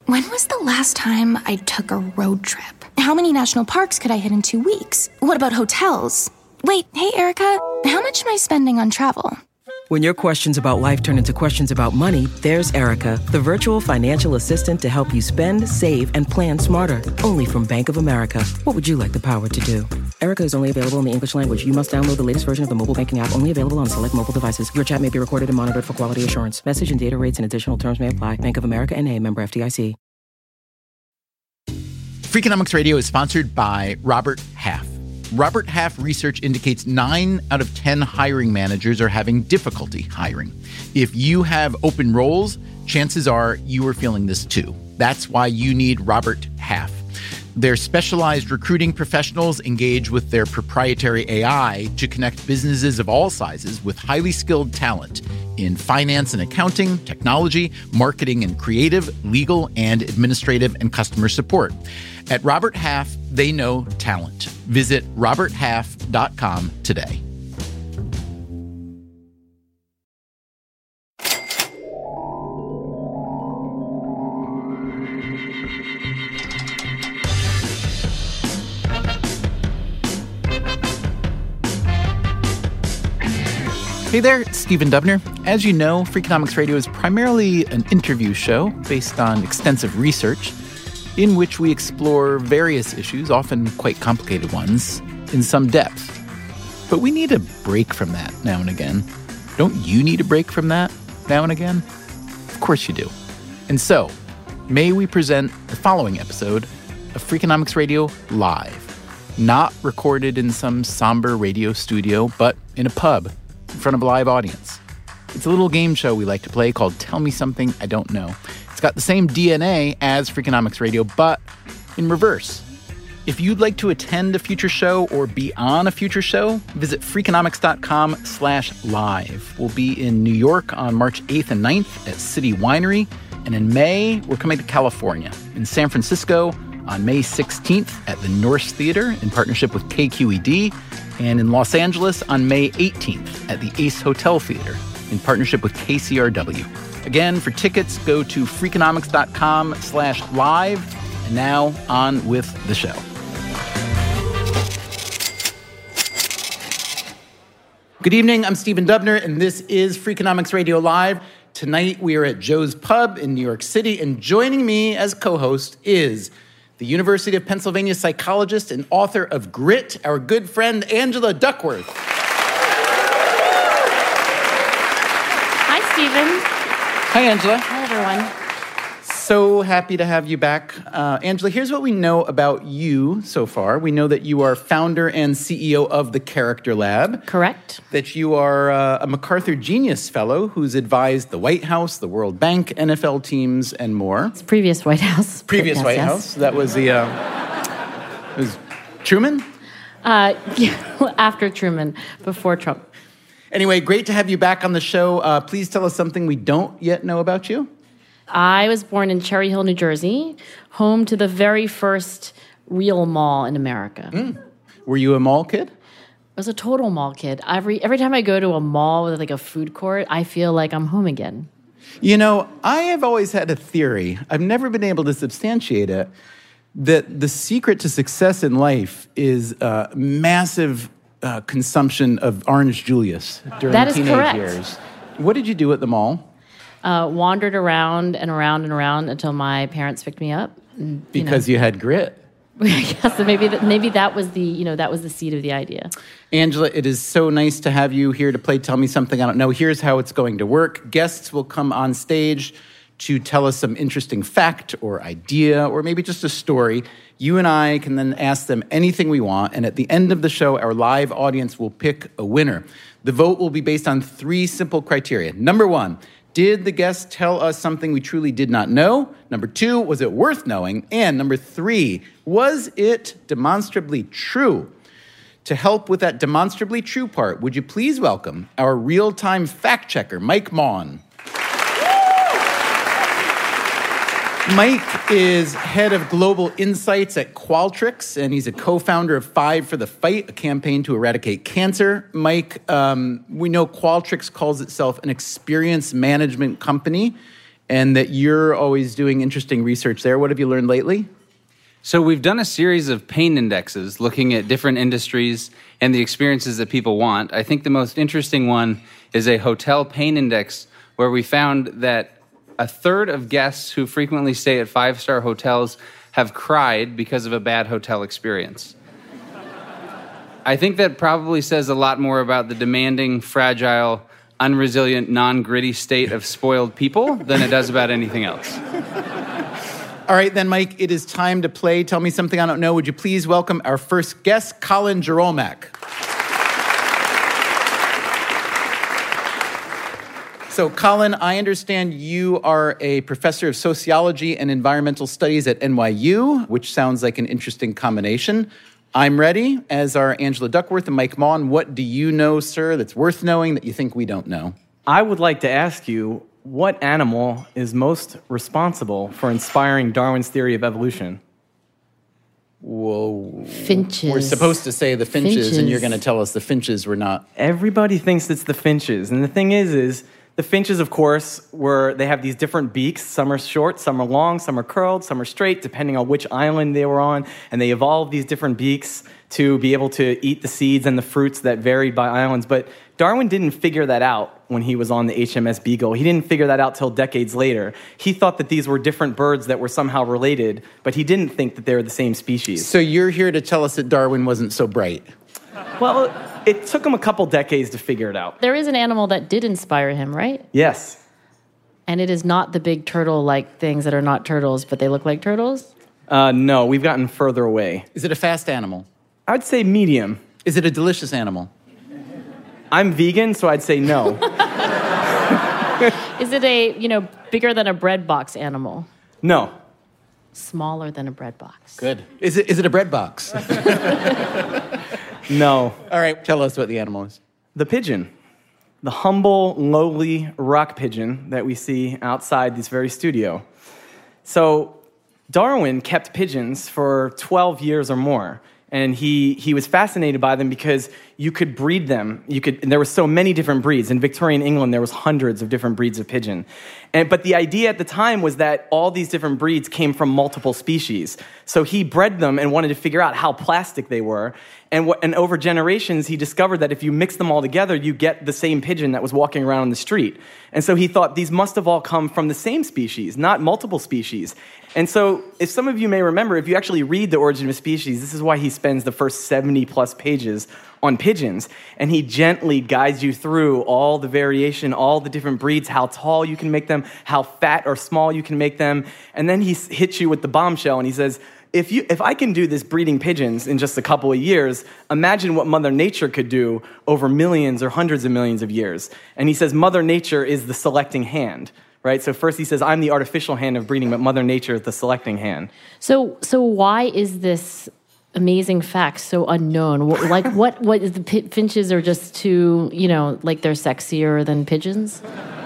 When was the last time I took a road trip? How many national parks could I hit in 2 weeks? What about hotels? Wait, hey, Erica, how much am I spending on travel? When your questions about life turn into questions about money, there's Erica, the virtual financial assistant to help you spend, save, and plan smarter. Only from Bank of America. What would you like the power to do? Erica is only available in the English language. You must download the latest version of the mobile banking app, only available on select mobile devices. Your chat may be recorded and monitored for quality assurance. Message and data rates and additional terms may apply. Bank of America N.A., member FDIC. Freakonomics Radio is sponsored by Robert Half. Robert Half research indicates 9 out of 10 hiring managers are having difficulty hiring. If you have open roles, chances are you are feeling this too. That's why you need Robert Half. Their specialized recruiting professionals engage with their proprietary AI to connect businesses of all sizes with highly skilled talent in finance and accounting, technology, marketing and creative, legal and administrative, and customer support. At Robert Half, they know talent. Visit roberthalf.com today. Hey there, it's Stephen Dubner. As you know, Freakonomics Radio is primarily an interview show based on extensive research in which we explore various issues, often quite complicated ones, in some depth. But we need a break from that now and again. Don't you need a break from that now and again? Of course you do. And so, may we present the following episode of Freakonomics Radio live. Not recorded in some somber radio studio, but in a pub in front of a live audience. It's a little game show we like to play called Tell Me Something I Don't Know. It's got the same DNA as Freakonomics Radio, but in reverse. If you'd like to attend a future show or be on a future show, visit freakonomics.com/live. We'll be in New York on March 8th and 9th at City Winery. And in May, we're coming to California. In San Francisco on May 16th at the Norse Theater in partnership with KQED. And in Los Angeles on May 18th at the Ace Hotel Theater in partnership with KCRW. Again, for tickets, go to freakonomics.com/live. And now, on with the show. Good evening, I'm Stephen Dubner, and this is Freakonomics Radio Live. Tonight, we are at Joe's Pub in New York City, and joining me as co-host is the University of Pennsylvania psychologist and author of Grit, our good friend Angela Duckworth. Hi, Stephen. Hi, Angela. Hi, everyone. So happy to have you back. Angela, here's what we know about you so far. We know that you are founder and CEO of the Character Lab. Correct. That you are a MacArthur Genius Fellow who's advised the White House, the World Bank, NFL teams, and more. It's previous White House. Previous yes, White yes. House. That was the... it was Truman? After Truman, before Trump. Anyway, great to have you back on the show. Please tell us something we don't yet know about you. I was born in Cherry Hill, New Jersey, home to the very first real mall in America. Were you a mall kid? I was a total mall kid. Every time I go to a mall with like a food court, I feel like I'm home again. You know, I have always had a theory. I've never been able to substantiate it. That the secret to success in life is massive consumption of Orange Julius during That is teenage correct. years. What did you do at the mall? Wandered around and around and around until my parents picked me up. And, Because you had grit. I guess so maybe that was the seed of the idea. Angela, it is so nice to have you here to play Tell Me Something I Don't Know. Here's how it's going to work. Guests will come on stage to tell us some interesting fact or idea or maybe just a story. You and I can then ask them anything we want, and at the end of the show, our live audience will pick a winner. The vote will be based on 3 simple criteria. Number 1, did the guest tell us something we truly did not know? Number 2, was it worth knowing? And number 3, was it demonstrably true? To help with that demonstrably true part, would you please welcome our real-time fact-checker, Mike Maughan. Mike is head of global insights at Qualtrics, and he's a co-founder of Five for the Fight, a campaign to eradicate cancer. Mike, we know Qualtrics calls itself an experience management company, and that you're always doing interesting research there. What have you learned lately? So we've done a series of pain indexes looking at different industries and the experiences that people want. I think the most interesting one is a hotel pain index, where we found that a third of guests who frequently stay at 5-star hotels have cried because of a bad hotel experience. I think that probably says a lot more about the demanding, fragile, unresilient, non-gritty state of spoiled people than it does about anything else. All right, then, Mike, it is time to play Tell Me Something I Don't Know. Would you please welcome our first guest, Colin Jeromek. So, Colin, I understand you are a professor of sociology and environmental studies at NYU, which sounds like an interesting combination. I'm ready, as are Angela Duckworth and Mike Maughan. What do you know, sir, that's worth knowing that you think we don't know? I would like to ask you, what animal is most responsible for inspiring Darwin's theory of evolution? Whoa. Finches. We're supposed to say the finches, and you're going to tell us the finches were not. Everybody thinks it's the finches. And the thing is the finches, of course, they have these different beaks. Some are short, some are long, some are curled, some are straight, depending on which island they were on. And they evolved these different beaks to be able to eat the seeds and the fruits that varied by islands. But Darwin didn't figure that out when he was on the HMS Beagle. He didn't figure that out till decades later. He thought that these were different birds that were somehow related, but he didn't think that they were the same species. So you're here to tell us that Darwin wasn't so bright. Well, it took him a couple decades to figure it out. There is an animal that did inspire him, right? Yes. And it is not the big turtle-like things that are not turtles, but they look like turtles? No, we've gotten further away. Is it a fast animal? I'd say medium. Is it a delicious animal? I'm vegan, so I'd say no. Is it a, bigger than a bread box animal? No. Smaller than a bread box? Good. Is it a bread box? No. All right, tell us what the animal is. The pigeon. The humble, lowly rock pigeon that we see outside this very studio. So Darwin kept pigeons for 12 years or more. And he was fascinated by them because you could breed them. And there were so many different breeds. In Victorian England, there was hundreds of different breeds of pigeon. But the idea at the time was that all these different breeds came from multiple species. So he bred them and wanted to figure out how plastic they were. And over generations, he discovered that if you mix them all together, you get the same pigeon that was walking around on the street. And so he thought these must have all come from the same species, not multiple species. And so, if some of you may remember, if you actually read The Origin of Species, this is why he spends the first 70-plus pages on pigeons. And he gently guides you through all the variation, all the different breeds, how tall you can make them, how fat or small you can make them. And then he hits you with the bombshell, and he says, if I can do this breeding pigeons in just a couple of years, imagine what Mother Nature could do over millions or hundreds of millions of years. And he says Mother Nature is the selecting hand. Right? So first he says, I'm the artificial hand of breeding, but Mother Nature is the selecting hand. So why is this amazing fact so unknown? What is the finches are just too, like they're sexier than pigeons?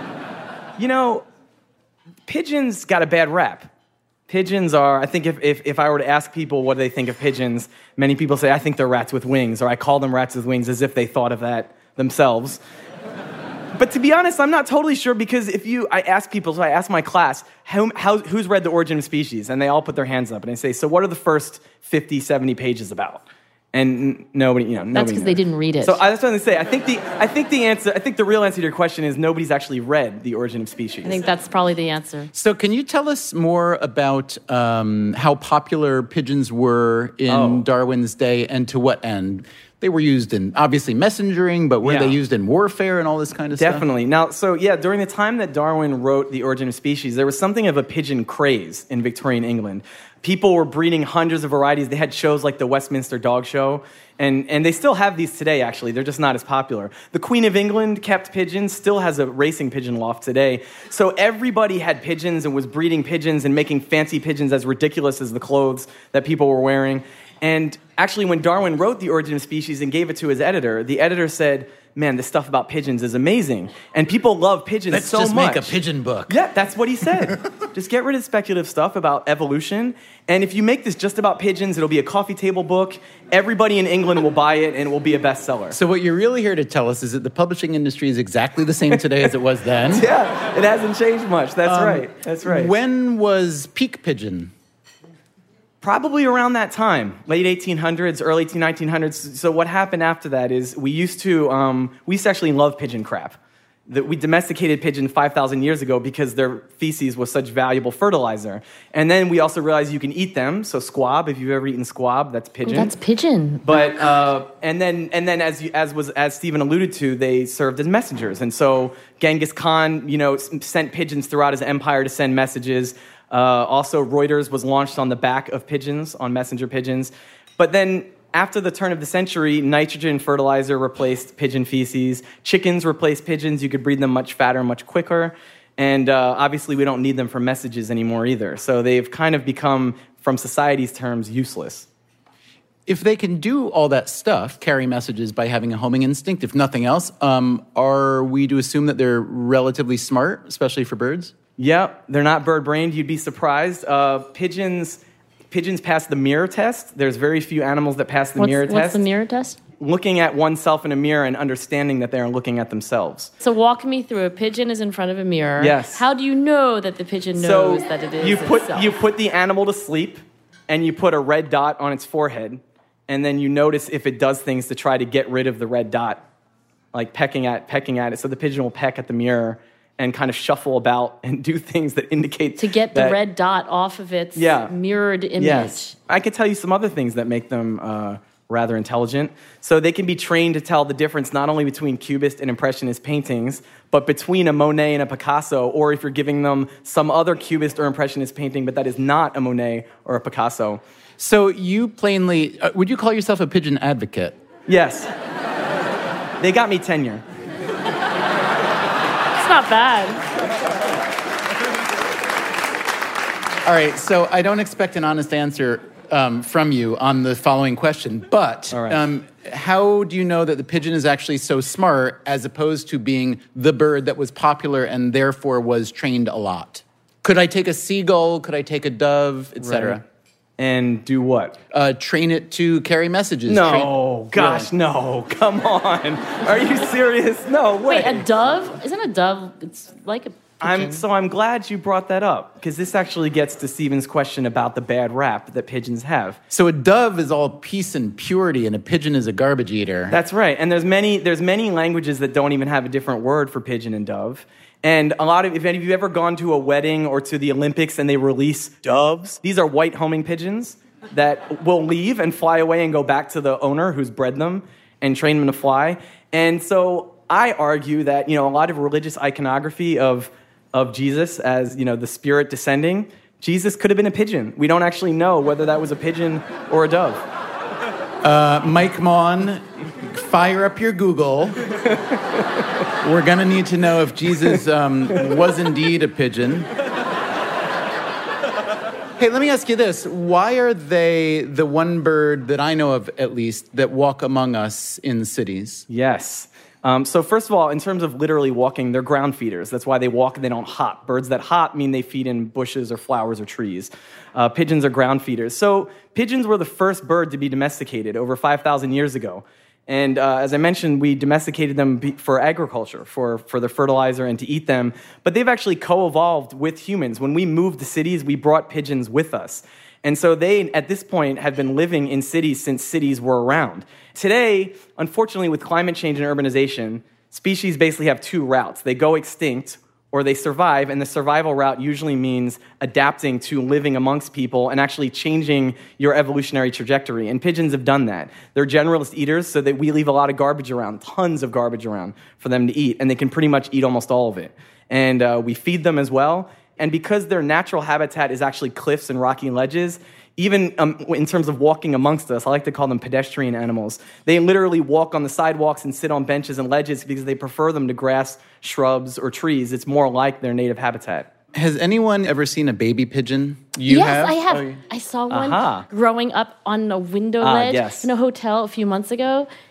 Pigeons got a bad rap. Pigeons are, I think if I were to ask people what they think of pigeons, many people say, I think they're rats with wings, or I call them rats with wings as if they thought of that themselves. But to be honest, I'm not totally sure, because I ask my class, who's read The Origin of Species? And they all put their hands up and they say, so what are the first 50, 70 pages about? And nobody, nobody That's because they didn't read it. So that's what I'm going to say. I think the real answer to your question is nobody's actually read The Origin of Species. I think that's probably the answer. So can you tell us more about how popular pigeons were in Darwin's day, and to what end? They were used in, obviously, messengering, but were they used in warfare and all this kind of stuff? Definitely. Now, during the time that Darwin wrote The Origin of Species, there was something of a pigeon craze in Victorian England. People were breeding hundreds of varieties. They had shows like the Westminster Dog Show, and they still have these today, actually. They're just not as popular. The Queen of England kept pigeons, still has a racing pigeon loft today. So everybody had pigeons and was breeding pigeons and making fancy pigeons as ridiculous as the clothes that people were wearing. And actually, when Darwin wrote The Origin of Species and gave it to his editor, the editor said, man, this stuff about pigeons is amazing. And people love pigeons Let's so just much. make a pigeon book. Yeah, that's what he said. Just get rid of speculative stuff about evolution. And if you make this just about pigeons, it'll be a coffee table book. Everybody in England will buy it, and it will be a bestseller. So what you're really here to tell us is that the publishing industry is exactly the same today as it was then. Yeah, it hasn't changed much. That's right. That's right. When was peak pigeon? Probably around that time, late 1800s, early 1900s. So what happened after that is we used to actually love pigeon crap. We domesticated pigeons 5,000 years ago because their feces was such valuable fertilizer. And then we also realized you can eat them. So squab, if you've ever eaten squab, that's pigeon. That's pigeon. But and then as Stephen alluded to, they served as messengers. And so Genghis Khan, sent pigeons throughout his empire to send messages. Also, Reuters was launched on the back of pigeons, on messenger pigeons. But then, after the turn of the century, nitrogen fertilizer replaced pigeon feces. Chickens replaced pigeons. You could breed them much fatter, much quicker. And obviously, we don't need them for messages anymore either. So they've kind of become, from society's terms, useless. If they can do all that stuff, carry messages by having a homing instinct, if nothing else, are we to assume that they're relatively smart, especially for birds? Yep, they're not bird-brained. You'd be surprised. Pigeons pass the mirror test. There's very few animals that pass the mirror test. What's the mirror test? Looking at oneself in a mirror and understanding that they're looking at themselves. So walk me through. A pigeon is in front of a mirror. Yes. How do you know that the pigeon knows that it is itself? You put the animal to sleep, and you put a red dot on its forehead, and then you notice if it does things to try to get rid of the red dot, like pecking at it. So the pigeon will peck at the mirror and kind of shuffle about and do things that indicate to get the red dot off of its mirrored image. Yes. I could tell you some other things that make them rather intelligent. So they can be trained to tell the difference not only between Cubist and Impressionist paintings, but between a Monet and a Picasso, or if you're giving them some other Cubist or Impressionist painting, but that is not a Monet or a Picasso. So you plainly, would you call yourself a pigeon advocate? Yes. They got me tenure. It's not bad. All right, so I don't expect an honest answer from you on the following question, but how do you know that the pigeon is actually so smart as opposed to being the bird that was popular and therefore was trained a lot? Could I take a seagull? Could I take a dove, etc.? Right. And do what? Train it to carry messages. No, no. Come on. Are you serious? No way. Wait, a dove? Isn't a dove, it's like a pigeon. I'm glad you brought that up, because this actually gets to Stephen's question about the bad rap that pigeons have. So a dove is all peace and purity, and a pigeon is a garbage eater. That's right. And there's many languages that don't even have a different word for pigeon and dove. And if any of you ever gone to a wedding or to the Olympics and they release doves, these are white homing pigeons that will leave and fly away and go back to the owner who's bred them and trained them to fly. And so I argue that, a lot of religious iconography of Jesus as, the spirit descending, Jesus could have been a pigeon. We don't actually know whether that was a pigeon or a dove. Mike Mon, fire up your Google. We're going to need to know if Jesus was indeed a pigeon. Hey, let me ask you this. Why are they the one bird that I know of, at least, that walk among us in cities? Yes. So first of all, in terms of literally walking, they're ground feeders. That's why they walk and they don't hop. Birds that hop mean they feed in bushes or flowers or trees. Pigeons are ground feeders. So pigeons were the first bird to be domesticated over 5,000 years ago. And as I mentioned, we domesticated them for agriculture, for the fertilizer and to eat them. But they've actually co-evolved with humans. When we moved to cities, we brought pigeons with us. And so they, at this point, have been living in cities since cities were around. Today, unfortunately, with climate change and urbanization, species basically have two routes. They go extinct or they survive, and the survival route usually means adapting to living amongst people and actually changing your evolutionary trajectory. And pigeons have done that. They're generalist eaters, so that we leave a lot of garbage around, tons of garbage around for them to eat, and they can pretty much eat almost all of it. And we feed them as well. And because their natural habitat is actually cliffs and rocky ledges, even in terms of walking amongst us, I like to call them pedestrian animals. They literally walk on the sidewalks and sit on benches and ledges because they prefer them to grass, shrubs, or trees. It's more like their native habitat. Has anyone ever seen a baby pigeon? Yes, I have. I saw one growing up on a window ledge in a hotel a few months ago.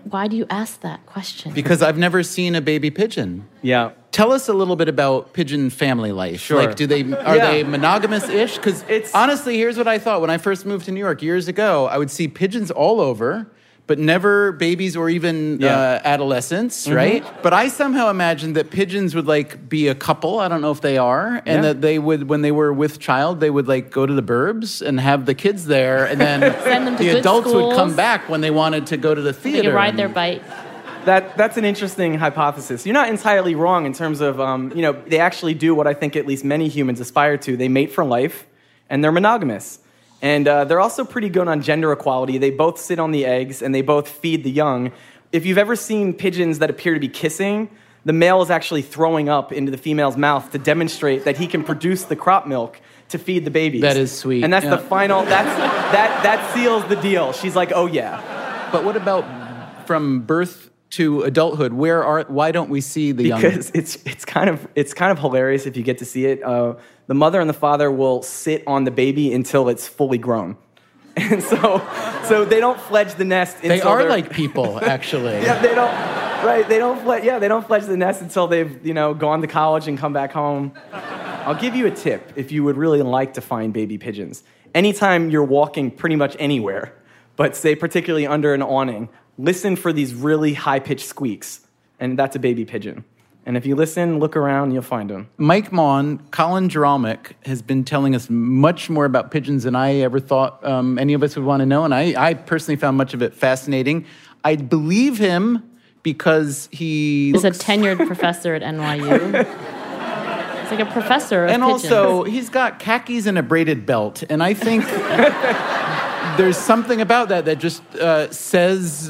why do you ask that question? Because I've never seen a baby pigeon. Yeah. Tell us a little bit about pigeon family life. Sure. Like, are they monogamous-ish? Because honestly, here's what I thought. When I first moved to New York years ago, I would see pigeons all over, but never babies or even adolescents, right? But I somehow imagined that pigeons would like be a couple. I don't know if they are, and that they would, when they were with child, they would like go to the burbs and have the kids there, and then Send them to the good adults schools. would come back when they wanted to go to the theater. They can ride their bike. That's an interesting hypothesis. You're not entirely wrong in terms of, they actually do what I think at least many humans aspire to. They mate for life, and they're monogamous. And they're also pretty good on gender equality. They both sit on the eggs, and they both feed the young. If you've ever seen pigeons that appear to be kissing, the male is actually throwing up into the female's mouth to demonstrate that he can produce the crop milk to feed the babies. That is sweet. And that's the final, that seals the deal. She's like, oh yeah. But what about from birth to adulthood? Why don't we see the young? Because it's kind of hilarious if you get to see it. The mother and the father will sit on the baby until it's fully grown, and so they don't fledge the nest. They are like people, actually. Yeah, they don't. Right? They don't. They don't fledge the nest until they've gone to college and come back home. I'll give you a tip if you would really like to find baby pigeons. Anytime you're walking pretty much anywhere, but say particularly under an awning, listen for these really high-pitched squeaks, and that's a baby pigeon. And if you listen, look around, you'll find them. Mike Maughan, Colin Jaralmick has been telling us much more about pigeons than I ever thought any of us would want to know, and I personally found much of it fascinating. I believe him because he's a tenured professor at NYU. It's like a professor of and pigeons. also, he's got khakis and a braided belt, and I think there's something about that just says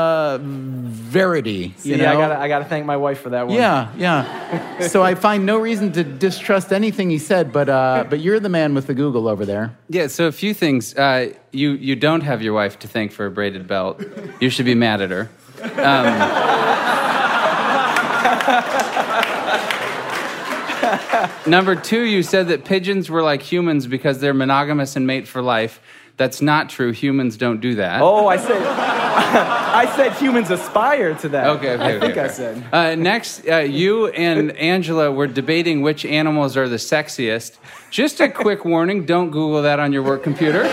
verity. See, I gotta thank my wife for that one. Yeah. So I find no reason to distrust anything he said, but you're the man with the Google over there. Yeah, so a few things. You don't have your wife to thank for a braided belt. You should be mad at her. Number two, you said that pigeons were like humans because they're monogamous and mate for life. That's not true. Humans don't do that. Oh, I said humans aspire to that. Okay. I think I said. Next, you and Angela were debating which animals are the sexiest. Just a quick warning, don't Google that on your work computer.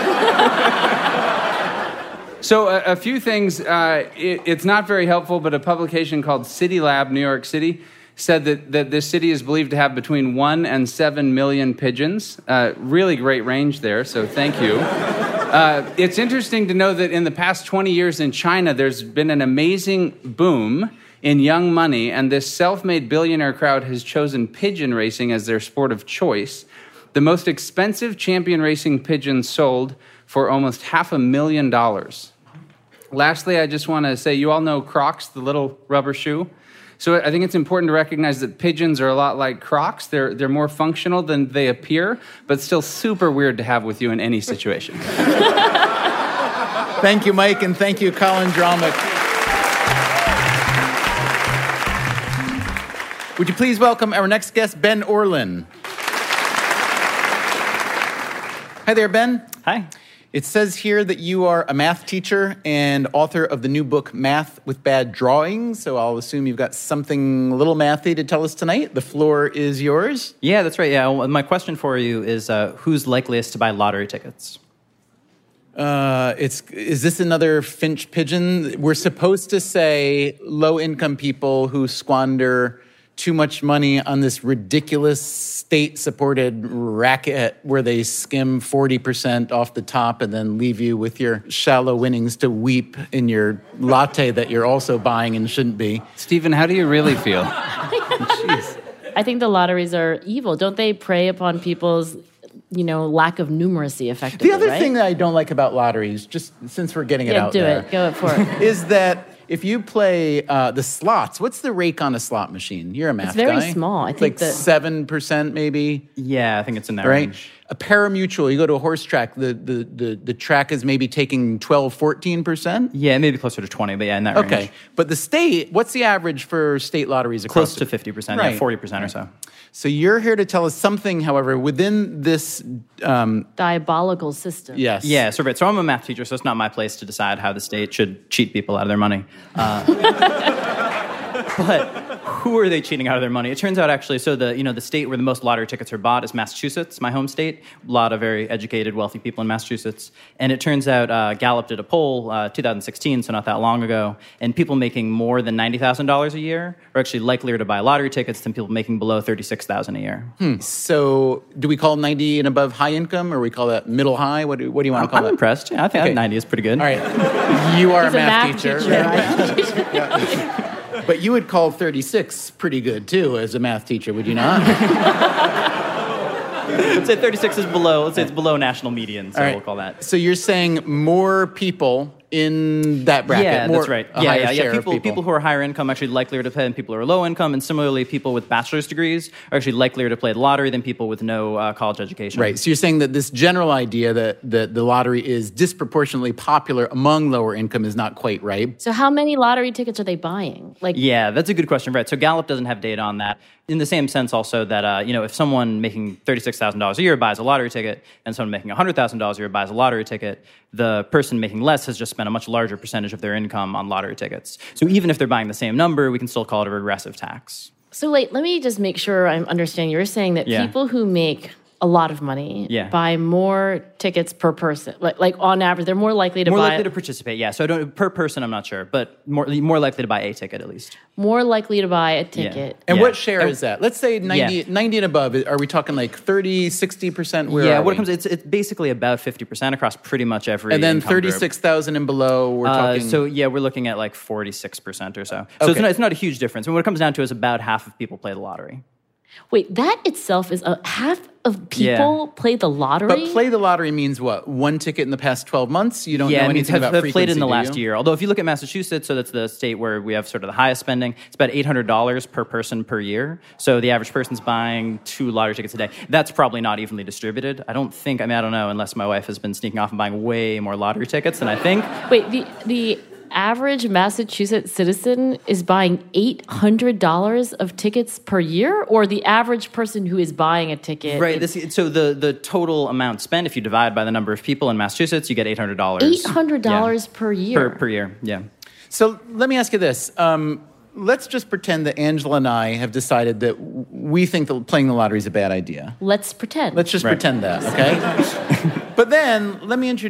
So a few things. It's not very helpful, but a publication called City Lab, New York City, said that this city is believed to have between 1 and 7 million pigeons. Really great range there, so thank you. It's interesting to know that in the past 20 years in China, there's been an amazing boom in young money, and this self-made billionaire crowd has chosen pigeon racing as their sport of choice. The most expensive champion racing pigeon sold for almost $500,000. Lastly, I just want to say, you all know Crocs, the little rubber shoe. So I think it's important to recognize that pigeons are a lot like Crocs. They're more functional than they appear, but still super weird to have with you in any situation. Thank you, Mike, and thank you, Colin Jaralmick. Would you please welcome our next guest, Ben Orlin. Hi there, Ben. Hi. It says here that you are a math teacher and author of the new book, Math with Bad Drawings. So I'll assume you've got something a little mathy to tell us tonight. The floor is yours. Yeah, that's right. Yeah, my question for you is who's likeliest to buy lottery tickets? Is this another Finch pigeon? We're supposed to say low-income people who squander too much money on this ridiculous state-supported racket where they skim 40% off the top and then leave you with your shallow winnings to weep in your latte that you're also buying and shouldn't be. Stephen, how do you really feel? Jeez. I think the lotteries are evil. Don't they prey upon people's, lack of numeracy effectively, The other right? thing that I don't like about lotteries, just since we're getting it out do there, it. Go for it. is that if you play the slots, what's the rake on a slot machine? You're a math guy. It's very small. I think like 7% maybe. Yeah, I think it's in that right? range. a pari-mutuel, you go to a horse track, the track is maybe taking 12, 14%? Yeah, maybe closer to 20, but yeah, in that range. Okay. But the state, what's the average for state lotteries across? Close to 50%, Right. yeah, 40% or so. So you're here to tell us something, however, within this... Diabolical system. Yes. Yeah, so I'm a math teacher, so it's not my place to decide how the state should cheat people out of their money. But who are they cheating out of their money? It turns out, actually, so the state where the most lottery tickets are bought is Massachusetts, my home state. A lot of very educated, wealthy people in Massachusetts. And it turns out Gallup did a poll, 2016, so not that long ago, and people making more than $90,000 a year are actually likelier to buy lottery tickets than people making below $36,000 a year. So do we call 90 and above high income, or we call that middle high? What do you want to call I'm that? impressed. Yeah, I think 90 is pretty good. All right. You are He's a math teacher. right? But you would call 36 pretty good, too, as a math teacher, would you not? Let's say 36 is below. Let's say it's below national median, so All right. we'll call that. So you're saying more people in that bracket? Yeah, more, that's right. a higher share of People who are higher income are actually likelier to pay than people who are low income, and similarly, people with bachelor's degrees are actually likelier to play the lottery than people with no college education. Right. So you're saying that this general idea that the lottery is disproportionately popular among lower income is not quite right. So how many lottery tickets are they buying? Yeah, that's a good question, right? So Gallup doesn't have data on that. In the same sense, also that if someone making $36,000 a year buys a lottery ticket, and someone making $100,000 a year buys a lottery ticket, the person making less has just spent a much larger percentage of their income on lottery tickets. So even if they're buying the same number, we can still call it a regressive tax. So let me just make sure I'm understanding. You're saying that people who make a lot of money buy more tickets per person. Like on average, they're more likely to buy... More likely to participate, yeah. So per person, I'm not sure, but more likely to buy a ticket at least. More likely to buy a ticket. And what share is that? Let's say 90 and above. Are we talking like 30, 60%? Where are what we? it comes, it's basically about 50% across pretty much every And then income group. 36,000 and below, we're talking... So we're looking at like 46% or so. So Okay. it's not a huge difference. And what it comes down to is about half of people play the lottery. Wait, that itself is half of people play the lottery? But play the lottery means what? One ticket in the past 12 months? You don't know it means anything about have frequency, played in the do last you? year. Although if you look at Massachusetts, so that's the state where we have sort of the highest spending, it's about $800 per person per year. So the average person's buying 2 lottery tickets a day. That's probably not evenly distributed. I don't know, unless my wife has been sneaking off and buying way more lottery tickets than I think. Wait, the average Massachusetts citizen is buying $800 of tickets per year, or the average person who is buying a ticket? Right. So the total amount spent, if you divide by the number of people in Massachusetts, you get $800. $800 per year. Per year, yeah. So let me ask you this. Let's just pretend that Angela and I have decided that we think that playing the lottery is a bad idea. Let's pretend. Let's just pretend that, okay? But then let me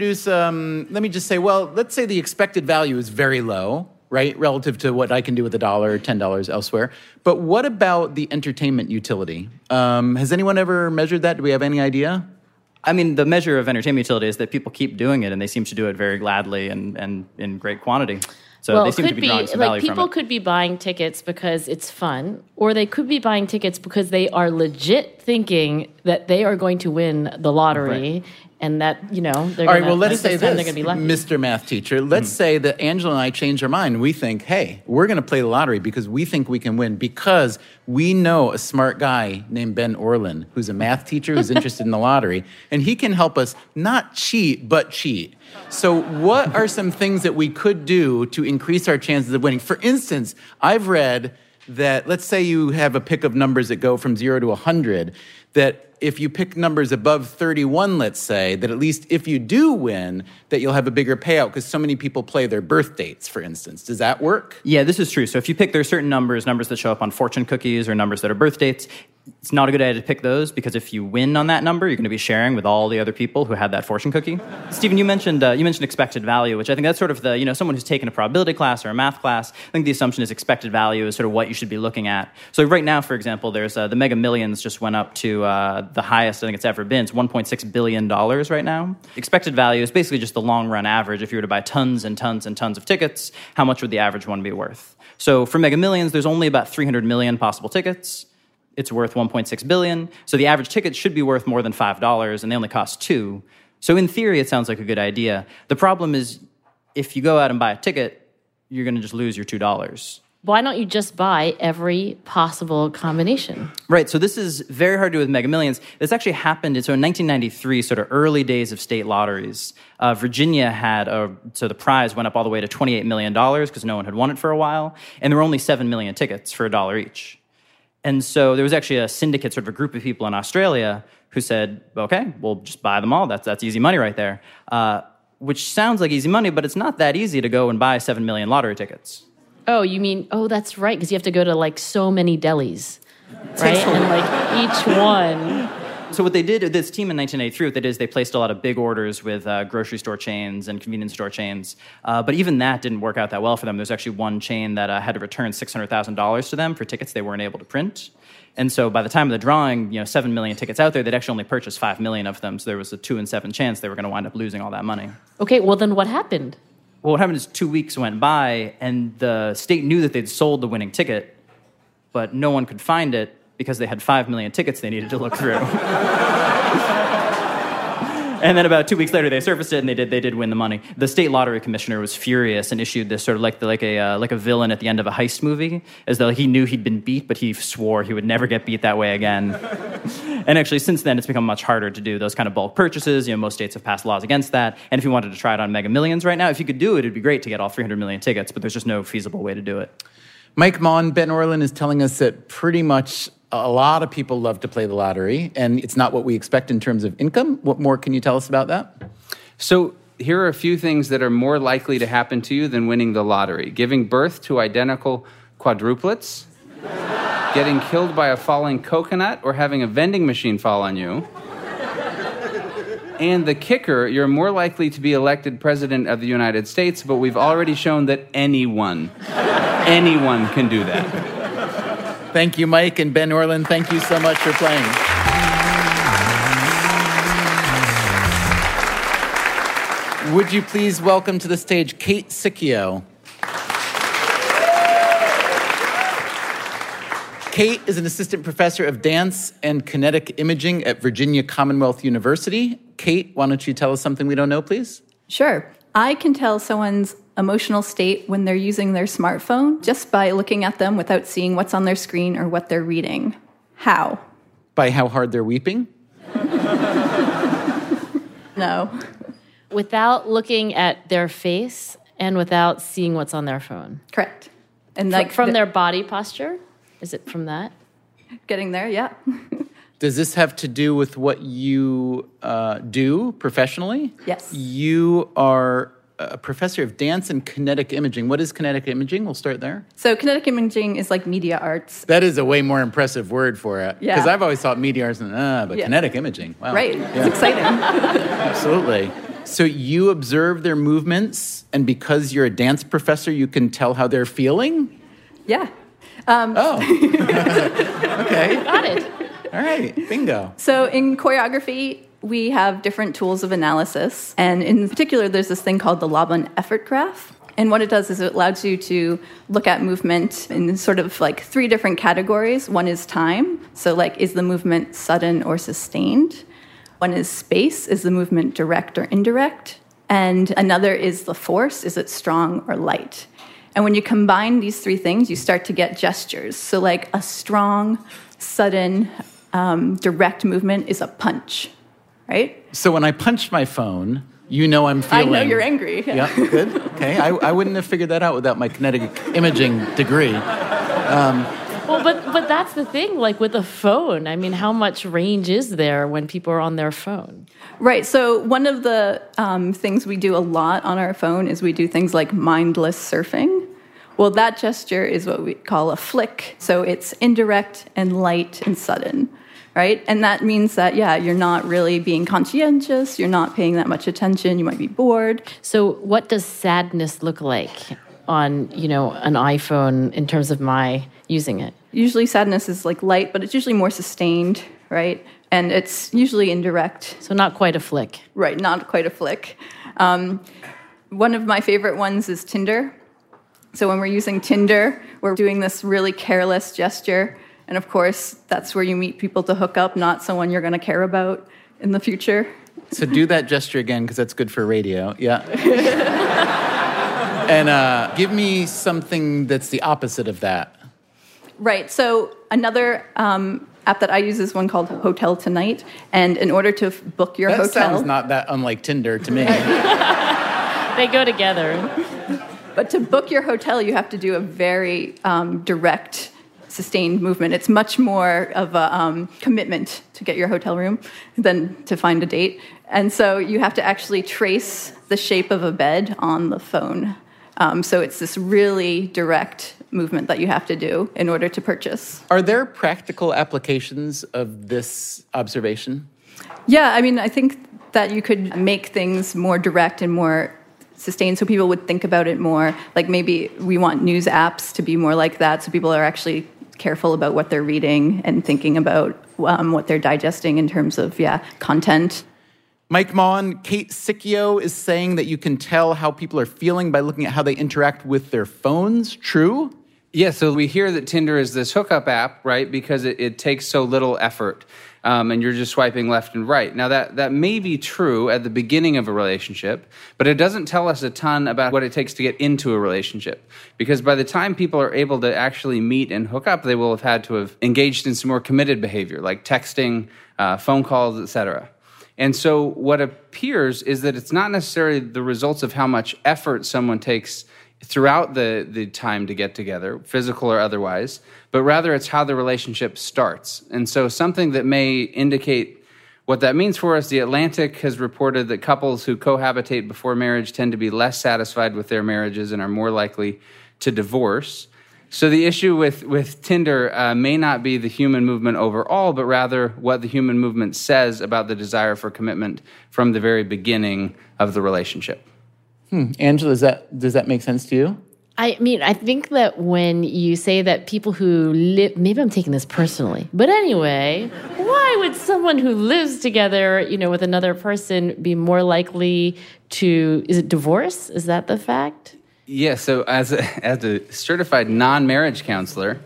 just say, well, let's say the expected value is very low, right, relative to what I can do with $1 or $10 elsewhere. But what about the entertainment utility? Has anyone ever measured that? Do we have any idea? I mean, the measure of entertainment utility is that people keep doing it, and they seem to do it very gladly and in great quantity. So they seem to be drawing some value from it. People could be buying tickets because it's fun, or they could be buying tickets because they are legit thinking that they are going to win the lottery. Right. And that, they're All right, well, let's say they're this, going to be lucky. Mr. Math Teacher. Let's say that Angela and I change our mind. We think, hey, we're going to play the lottery because we think we can win because we know a smart guy named Ben Orlin who's a math teacher who's interested in the lottery, and he can help us not cheat, but cheat. So what are some things that we could do to increase our chances of winning? For instance, I've read that, let's say you have a pick of numbers that go from 0 to 100, that if you pick numbers above 31, let's say, that at least if you do win, that you'll have a bigger payout because so many people play their birth dates, for instance. Does that work? Yeah, this is true. So if you pick, there are certain numbers that show up on fortune cookies or numbers that are birth dates. It's not a good idea to pick those because if you win on that number, you're going to be sharing with all the other people who had that fortune cookie. Stephen, you mentioned expected value, which I think that's sort of the, someone who's taken a probability class or a math class. I think the assumption is expected value is sort of what you should be looking at. So right now, for example, there's the Mega Millions just went up to the highest I think it's ever been. It's $1.6 billion right now. Expected value is basically just the long-run average. If you were to buy tons and tons and tons of tickets, how much would the average one be worth? So for Mega Millions, there's only about 300 million possible tickets. It's worth $1.6 billion. So the average ticket should be worth more than $5, and they only cost $2. So in theory, it sounds like a good idea. The problem is if you go out and buy a ticket, you're going to just lose your $2. Why don't you just buy every possible combination? Right, so this is very hard to do with Mega Millions. This actually happened in 1993, sort of early days of state lotteries. Virginia had, so the prize went up all the way to $28 million because no one had won it for a while, and there were only 7 million tickets for $1 each. And so there was actually a syndicate, sort of a group of people in Australia who said, okay, we'll just buy them all. That's easy money right there. Which sounds like easy money, but it's not that easy to go and buy 7 million lottery tickets. Oh, you mean, that's right, because you have to go to like so many delis, right? And like each one. So what they did, this team in 1983, what they did is they placed a lot of big orders with grocery store chains and convenience store chains. But even that didn't work out that well for them. There's actually one chain that had to return $600,000 to them for tickets they weren't able to print. And so by the time of the drawing, 7 million tickets out there, they'd actually only purchased 5 million of them. So there was a 2 in 7 chance they were going to wind up losing all that money. Okay, well then what happened? Well, what happened is 2 weeks went by, and the state knew that they'd sold the winning ticket, but no one could find it because they had 5 million tickets they needed to look through. And then about 2 weeks later, they surfaced it, and they did win the money. The state lottery commissioner was furious and issued this sort of like a villain at the end of a heist movie, as though he knew he'd been beat, but he swore he would never get beat that way again. And actually, since then, it's become much harder to do those kind of bulk purchases. Most states have passed laws against that. And if you wanted to try it on Mega Millions right now, if you could do it, it'd be great to get all 300 million tickets, but there's just no feasible way to do it. Mike Maughan, Ben Orlin is telling us that pretty much a lot of people love to play the lottery, and it's not what we expect in terms of income. What more can you tell us about that? So here are a few things that are more likely to happen to you than winning the lottery. Giving birth to identical quadruplets, getting killed by a falling coconut, or having a vending machine fall on you. And the kicker, you're more likely to be elected president of the United States, but we've already shown that anyone can do that. Thank you, Mike, and Ben Orlin. Thank you so much for playing. Would you please welcome to the stage Kate Sicchio. Kate is an assistant professor of dance and kinetic imaging at Virginia Commonwealth University. Kate, why don't you tell us something we don't know, please? Sure. I can tell someone's emotional state when they're using their smartphone just by looking at them without seeing what's on their screen or what they're reading. How? By how hard they're weeping? No. Without looking at their face and without seeing what's on their phone. Correct. And from their body posture? Is it from that? Getting there, yeah. Does this have to do with what you do professionally? Yes. You are a professor of dance and kinetic imaging. What is kinetic imaging? We'll start there. So kinetic imaging is like media arts. That is a way more impressive word for it. Yeah. Because I've always thought media arts, but kinetic imaging. Wow. Right. Yeah. It's exciting. Absolutely. So you observe their movements, and because you're a dance professor, you can tell how they're feeling? Yeah. Okay. Got it. All right. Bingo. So in choreography, we have different tools of analysis. And in particular, there's this thing called the Laban effort graph. And what it does is it allows you to look at movement in sort of like 3 different categories. One is time. So like, is the movement sudden or sustained? One is space. Is the movement direct or indirect? And another is the force. Is it strong or light? And when you combine these 3 things, you start to get gestures. So like a strong, sudden, direct movement is a punch, right? So when I punch my phone, you know I'm feeling... I know you're angry. Yeah, good. Okay, I wouldn't have figured that out without my kinetic imaging degree. Well, but that's the thing, like with a phone. I mean, how much range is there when people are on their phone? Right. So one of the things we do a lot on our phone is we do things like mindless surfing. Well, that gesture is what we call a flick. So it's indirect and light and sudden, right? And that means that, you're not really being conscientious. You're not paying that much attention. You might be bored. So what does sadness look like on, an iPhone in terms of my using it? Usually sadness is like light, but it's usually more sustained, right? And it's usually indirect. So not quite a flick. Right, not quite a flick. One of my favorite ones is Tinder. So when we're using Tinder, we're doing this really careless gesture. And of course, that's where you meet people to hook up, not someone you're going to care about in the future. So do that gesture again, because that's good for radio. Yeah. And give me something that's the opposite of that. Right. So another app that I use is one called Hotel Tonight. And in order to book your That hotel... sounds not that unlike Tinder to me. They go together. But to book your hotel, you have to do a very direct, sustained movement. It's much more of a commitment to get your hotel room than to find a date. And so you have to actually trace the shape of a bed on the phone. So it's this really direct movement that you have to do in order to purchase. Are there practical applications of this observation? Yeah, I mean, I think that you could make things more direct and more sustained so people would think about it more. Like maybe we want news apps to be more like that so people are actually careful about what they're reading and thinking about what they're digesting in terms of, content. Mike Maughan, Kate Sicchio is saying that you can tell how people are feeling by looking at how they interact with their phones. True? Yeah, so we hear that Tinder is this hookup app, right, because it takes so little effort, and you're just swiping left and right. Now, that may be true at the beginning of a relationship, but it doesn't tell us a ton about what it takes to get into a relationship, because by the time people are able to actually meet and hook up, they will have had to have engaged in some more committed behavior, like texting, phone calls, etc. And so what appears is that it's not necessarily the results of how much effort someone takes throughout the time to get together, physical or otherwise, but rather it's how the relationship starts. And so something that may indicate what that means for us, The Atlantic has reported that couples who cohabitate before marriage tend to be less satisfied with their marriages and are more likely to divorce. So the issue with Tinder may not be the human movement overall, but rather what the human movement says about the desire for commitment from the very beginning of the relationship. Angela, does that make sense to you? I mean, I think that when you say that people who live, maybe I'm taking this personally, but anyway, why would someone who lives together, with another person be more likely to, is it divorce? Is that the fact? Yeah, so as a certified non-marriage counselor,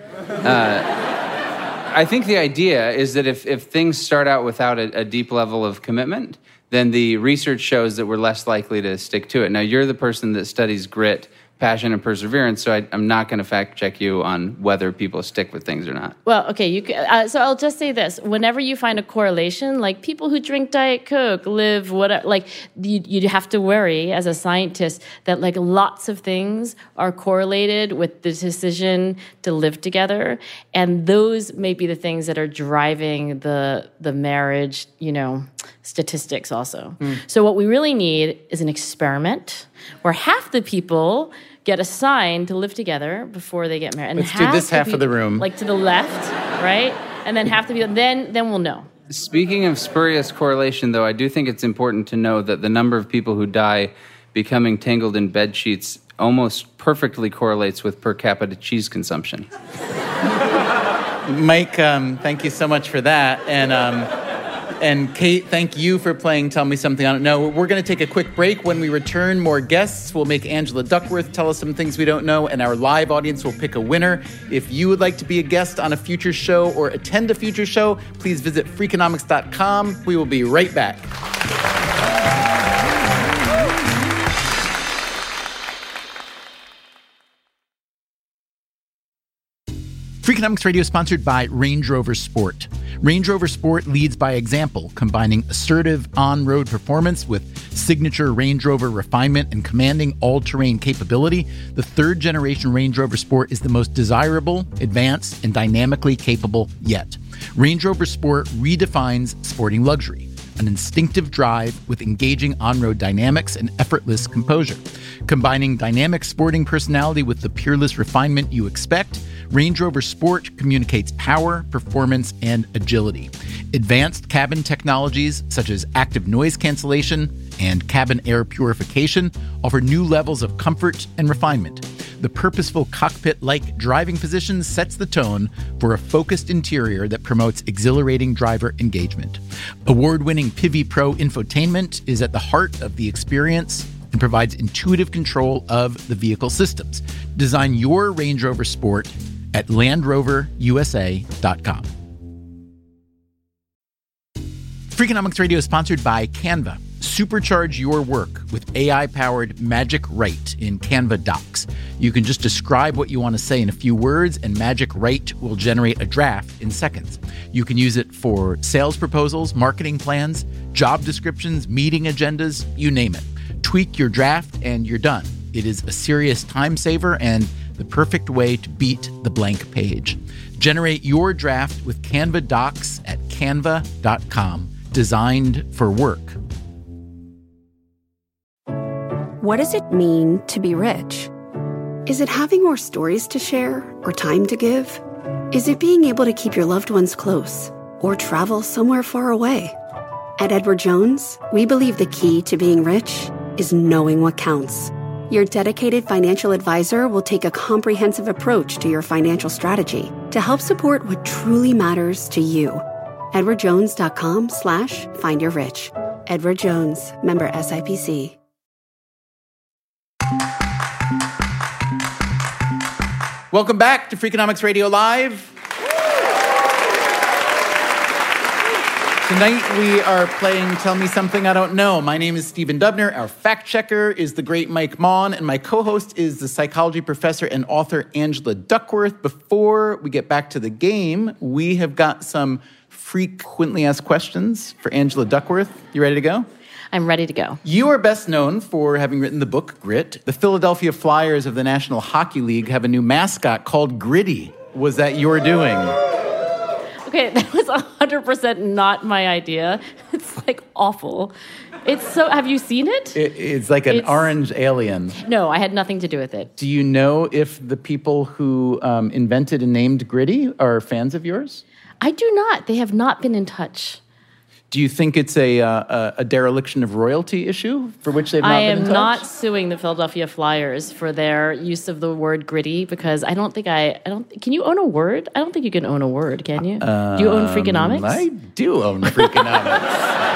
I think the idea is that if things start out without a deep level of commitment, then the research shows that we're less likely to stick to it. Now, you're the person that studies grit, passion, and perseverance, so I'm not going to fact check you on whether people stick with things or not. Well, okay, so I'll just say this. Whenever you find a correlation, like people who drink Diet Coke, live whatever, like you have to worry as a scientist that like lots of things are correlated with the decision to live together, and those may be the things that are driving the marriage, statistics also. So what we really need is an experiment where half the people get assigned to live together before they get married. And let's do this half of the room. Like to the left, right? And then half the people, then we'll know. Speaking of spurious correlation, though, I do think it's important to know that the number of people who die becoming tangled in bed sheets almost perfectly correlates with per capita cheese consumption. Mike, thank you so much for that. And Kate, thank you for playing Tell Me Something I Don't Know. We're going to take a quick break. When we return, more guests. We'll make Angela Duckworth tell us some things we don't know, and our live audience will pick a winner. If you would like to be a guest on a future show or attend a future show, please visit Freakonomics.com. We will be right back. Freakonomics Radio is sponsored by Range Rover Sport. Range Rover Sport leads by example, combining assertive on-road performance with signature Range Rover refinement and commanding all-terrain capability. The third-generation Range Rover Sport is the most desirable, advanced, and dynamically capable yet. Range Rover Sport redefines sporting luxury, an instinctive drive with engaging on-road dynamics and effortless composure. Combining dynamic sporting personality with the peerless refinement you expect, Range Rover Sport communicates power, performance, and agility. Advanced cabin technologies such as active noise cancellation and cabin air purification offer new levels of comfort and refinement. The purposeful cockpit-like driving position sets the tone for a focused interior that promotes exhilarating driver engagement. Award-winning Pivi Pro infotainment is at the heart of the experience and provides intuitive control of the vehicle systems. Design your Range Rover Sport at LandRoverUSA.com. Freakonomics Radio is sponsored by Canva. Supercharge your work with AI-powered Magic Write in Canva Docs. You can just describe what you want to say in a few words, and Magic Write will generate a draft in seconds. You can use it for sales proposals, marketing plans, job descriptions, meeting agendas, you name it. Tweak your draft and you're done. It is a serious time saver and the perfect way to beat the blank page. Generate your draft with Canva Docs at canva.com. Designed for work. What does it mean to be rich? Is it having more stories to share or time to give? Is it being able to keep your loved ones close or travel somewhere far away? At Edward Jones, we believe the key to being rich is knowing what counts. Your dedicated financial advisor will take a comprehensive approach to your financial strategy to help support what truly matters to you. EdwardJones.com/findyourrich. Edward Jones, member SIPC. Welcome back to Freakonomics Radio Live. Tonight we are playing Tell Me Something I Don't Know. My name is Stephen Dubner. Our fact checker is the great Mike Maughan, and my co-host is the psychology professor and author Angela Duckworth. Before we get back to the game, we have got some frequently asked questions for Angela Duckworth. You ready to go? I'm ready to go. You are best known for having written the book Grit. The Philadelphia Flyers of the National Hockey League have a new mascot called Gritty. Was that your doing? Okay, that was 100% not my idea. It's like awful. It's so. Have you seen it? It's like an orange alien. No, I had nothing to do with it. Do you know if the people who invented and named Gritty are fans of yours? I do not. They have not been in touch. Do you think it's a dereliction of royalty issue for which they've not been in touch? I am not suing the Philadelphia Flyers for their use of the word gritty because I don't think can you own a word? I don't think you can own a word, can you? Do you own Freakonomics? I do own Freakonomics.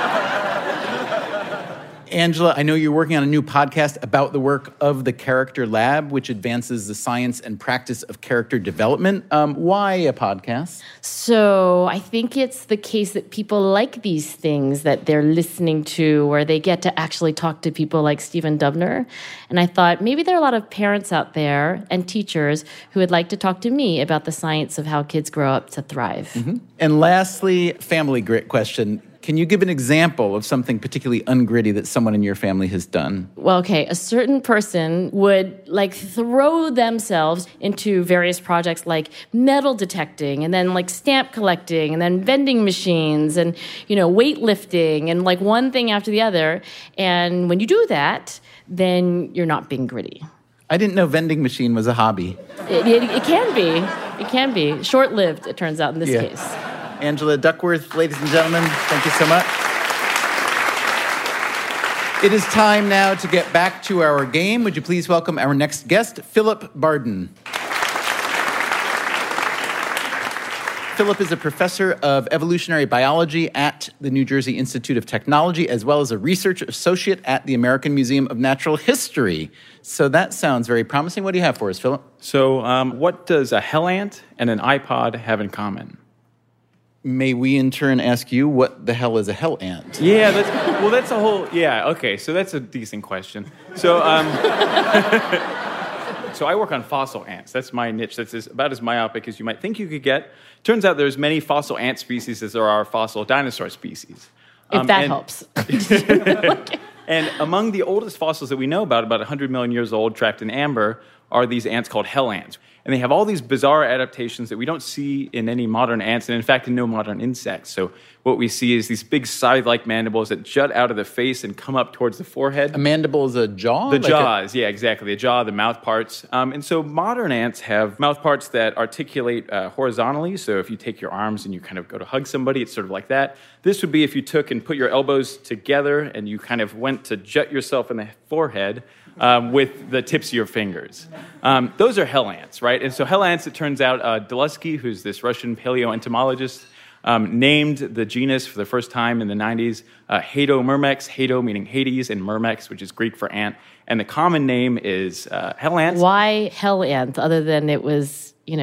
Angela, I know you're working on a new podcast about the work of the Character Lab, which advances the science and practice of character development. Why a podcast? So I think it's the case that people like these things that they're listening to, where they get to actually talk to people like Stephen Dubner. And I thought maybe there are a lot of parents out there and teachers who would like to talk to me about the science of how kids grow up to thrive. Mm-hmm. And lastly, family grit question. Can you give an example of something particularly ungritty that someone in your family has done? Well, okay, a certain person would throw themselves into various projects like metal detecting and then stamp collecting and then vending machines and, weightlifting and one thing after the other. And when you do that, then you're not being gritty. I didn't know vending machine was a hobby. It can be. It can be. Short-lived, it turns out, in this case. Angela Duckworth, ladies and gentlemen, thank you so much. It is time now to get back to our game. Would you please welcome our next guest, Philip Barden. Philip is a professor of evolutionary biology at the New Jersey Institute of Technology, as well as a research associate at the American Museum of Natural History. So that sounds very promising. What do you have for us, Philip? So what does a hell ant and an iPod have in common? May we in turn ask you, what the hell is a hell ant? Yeah, that's a whole, okay, so that's a decent question. So, so I work on fossil ants. That's my niche. That's about as myopic as you might think you could get. Turns out there's many fossil ant species as there are fossil dinosaur species. If that helps. And among the oldest fossils that we know about 100 million years old, trapped in amber, are these ants called hell ants. And they have all these bizarre adaptations that we don't see in any modern ants, and in fact, in no modern insects. So what we see is these big scythe-like mandibles that jut out of the face and come up towards the forehead. A mandible is a jaw? The jaws, yeah, exactly. The jaw, the mouth parts. And so modern ants have mouth parts that articulate horizontally. So if you take your arms and you kind of go to hug somebody, it's sort of like that. This would be if you took and put your elbows together and you kind of went to jut yourself in the forehead. With the tips of your fingers. Those are hell ants, right? And so hell ants, it turns out, Dulevsky, who's this Russian paleoentomologist, named the genus for the first time in the 90s, Haedomyrmex, Haedo meaning Hades, and Myrmex, which is Greek for ant. And the common name is hell ants. Why hell ant, other than it was,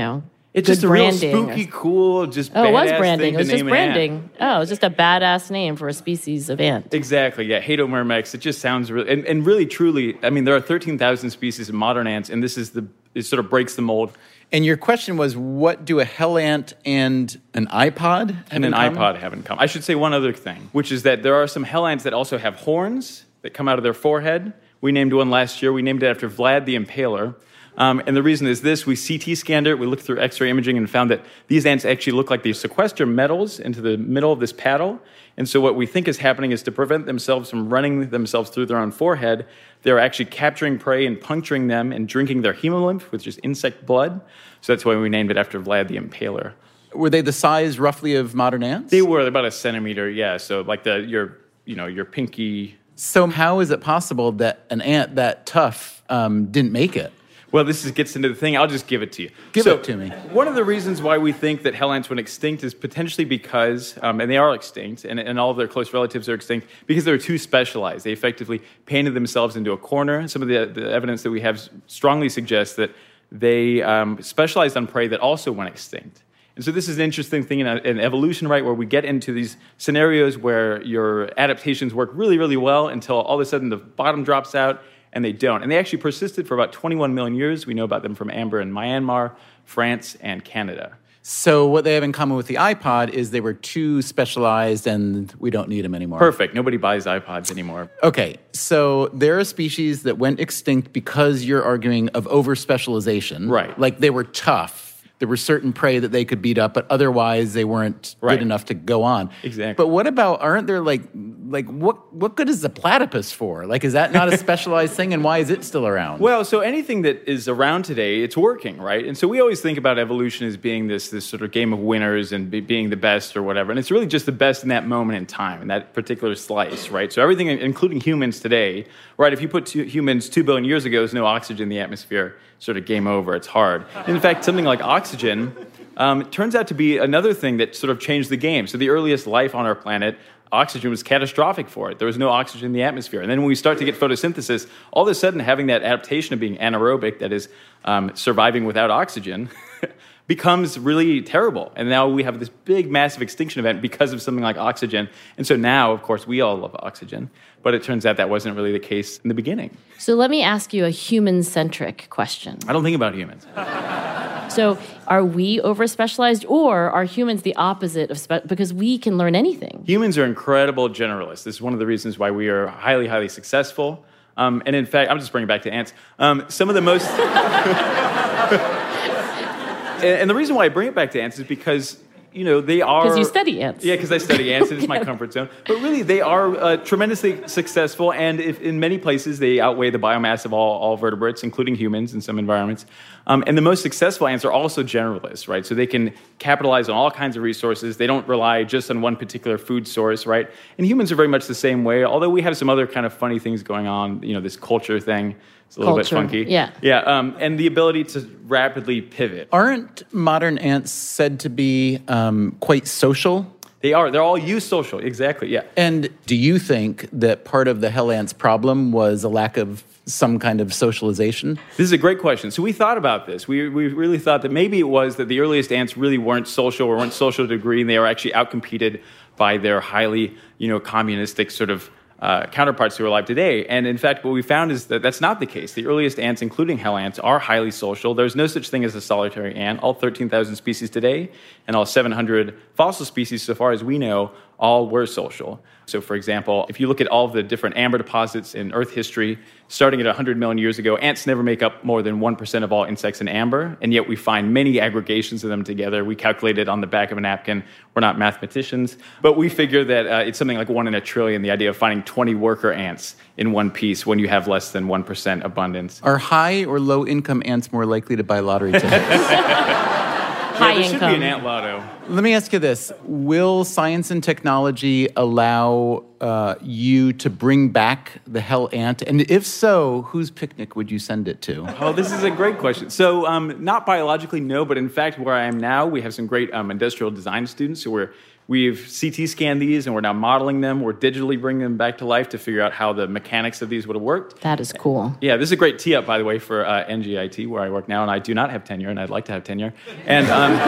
It's good just a real branding. spooky, cool, just Oh, it was badass branding. thing It was to just name an branding. ant. Oh, it was just a badass name for a species of ant. Exactly, yeah. Hadomyrmex. It just sounds really, and really, truly, I mean, there are 13,000 species of modern ants, and it sort of breaks the mold. And your question was, what do a hell ant and an iPod have And in an common? iPod have in common. I should say one other thing, which is that there are some hell ants that also have horns that come out of their forehead. We named one last year. We named it after Vlad the Impaler. And the reason is this: we CT scanned it, we looked through X-ray imaging, and found that these ants actually look like they sequester metals into the middle of this paddle. And so what we think is happening is to prevent themselves from running themselves through their own forehead, they're actually capturing prey and puncturing them and drinking their hemolymph, which is insect blood. So that's why we named it after Vlad the Impaler. Were they the size roughly of modern ants? They were about a centimeter, yeah. So like your pinky. So how is it possible that an ant that tough didn't make it? Well, this gets into the thing. I'll just give it to you. Give it to me. One of the reasons why we think that hell ants went extinct is potentially because, and they are extinct, and all of their close relatives are extinct, because they were too specialized. They effectively painted themselves into a corner. Some of the evidence that we have strongly suggests that they specialized on prey that also went extinct. And so this is an interesting thing in evolution, right, where we get into these scenarios where your adaptations work really, really well until all of a sudden the bottom drops out, and they don't. And they actually persisted for about 21 million years. We know about them from amber in Myanmar, France, and Canada. So what they have in common with the iPod is they were too specialized and we don't need them anymore. Perfect. Nobody buys iPods anymore. Okay, so there are species that went extinct because you're arguing of over-specialization. Right. Like they were tough. There were certain prey that they could beat up, but otherwise they weren't good enough to go on. Exactly. But what about, aren't there what good is the platypus for? Like, is that not a specialized thing, and why is it still around? Well, so anything that is around today, it's working, right? And so we always think about evolution as being this sort of game of winners and being the best or whatever. And it's really just the best in that moment in time, in that particular slice, right? So everything, including humans today, right? If you put humans 2 billion years ago, there's no oxygen in the atmosphere, sort of game over. It's hard. And in fact, something like oxygen turns out to be another thing that sort of changed the game. So the earliest life on our planet, oxygen was catastrophic for it. There was no oxygen in the atmosphere. And then when we start to get photosynthesis, all of a sudden having that adaptation of being anaerobic, that is surviving without oxygen, becomes really terrible. And now we have this big, massive extinction event because of something like oxygen. And so now, of course, we all love oxygen. But it turns out that wasn't really the case in the beginning. So let me ask you a human-centric question. I don't think about humans. So are we over-specialized, or are humans the opposite of because we can learn anything? Humans are incredible generalists. This is one of the reasons why we are highly, highly successful. And in fact, I'm just bringing it back to ants. Some of the most... and the reason why I bring it back to ants is because, they are... Because you study ants. Yeah, because I study ants. It's my comfort zone. But really, they are tremendously successful, and in many places, they outweigh the biomass of all vertebrates, including humans in some environments. And the most successful ants are also generalists, right? So they can capitalize on all kinds of resources. They don't rely just on one particular food source, right? And humans are very much the same way, although we have some other kind of funny things going on, this culture thing. It's a little bit funky. Yeah. Yeah, and the ability to rapidly pivot. Aren't modern ants said to be quite social? They are. They're all eusocial. Exactly, yeah. And do you think that part of the hell ants' problem was a lack of some kind of socialization? This is a great question. So we thought about this. We really thought that maybe it was that the earliest ants really weren't social or weren't social to a degree, and they were actually outcompeted by their highly, communistic sort of counterparts who are alive today. And in fact, what we found is that that's not the case. The earliest ants, including hell ants, are highly social. There's no such thing as a solitary ant. All 13,000 species today and all 700 fossil species, so far as we know, all were social. So, for example, if you look at all of the different amber deposits in Earth history, starting at 100 million years ago, ants never make up more than 1% of all insects in amber, and yet we find many aggregations of them together. We calculate it on the back of a napkin. We're not mathematicians, but we figure that it's something like 1 in a trillion, the idea of finding 20 worker ants in one piece when you have less than 1% abundance. Are high or low income ants more likely to buy lottery tickets? High there income. should be an ant lotto. Let me ask you this. Will science and technology allow you to bring back the hell ant? And if so, whose picnic would you send it to? Oh, this is a great question. So not biologically, no, but in fact, where I am now, we have some great industrial design students who we're We've CT scanned these, and we're now modeling them. We're digitally bringing them back to life to figure out how the mechanics of these would have worked. That is cool. Yeah, this is a great tee-up, by the way, for NGIT, where I work now, and I do not have tenure, and I'd like to have tenure. And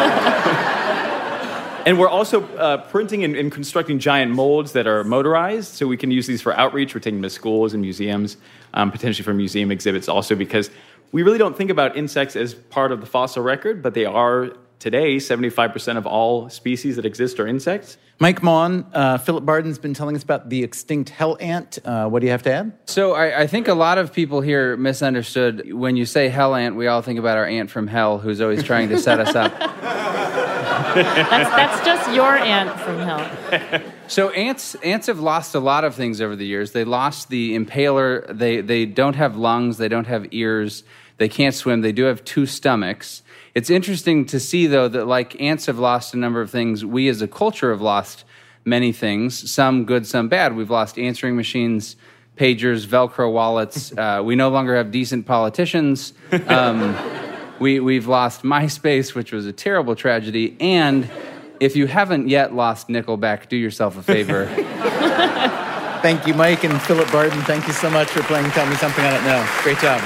and we're also printing and constructing giant molds that are motorized, so we can use these for outreach. We're taking them to schools and museums, potentially for museum exhibits also, because we really don't think about insects as part of the fossil record, but they are today 75% of all species that exist are insects. Mike Maughan, Philip Barden's been telling us about the extinct hell ant. What do you have to add? So I think a lot of people here misunderstood. When you say hell ant, we all think about our aunt from hell who's always trying to set us up. That's just your aunt from hell. So ants have lost a lot of things over the years. They lost the impaler. They don't have lungs. They don't have ears. They can't swim. They do have 2 stomachs. It's interesting to see, though, that like ants have lost a number of things, we as a culture have lost many things, some good, some bad. We've lost answering machines, pagers, Velcro wallets. We no longer have decent politicians. We've lost MySpace, which was a terrible tragedy. And if you haven't yet lost Nickelback, do yourself a favor. Thank you, Mike and Philip Barden. Thank you so much for playing Tell Me Something I Don't Know. Great job.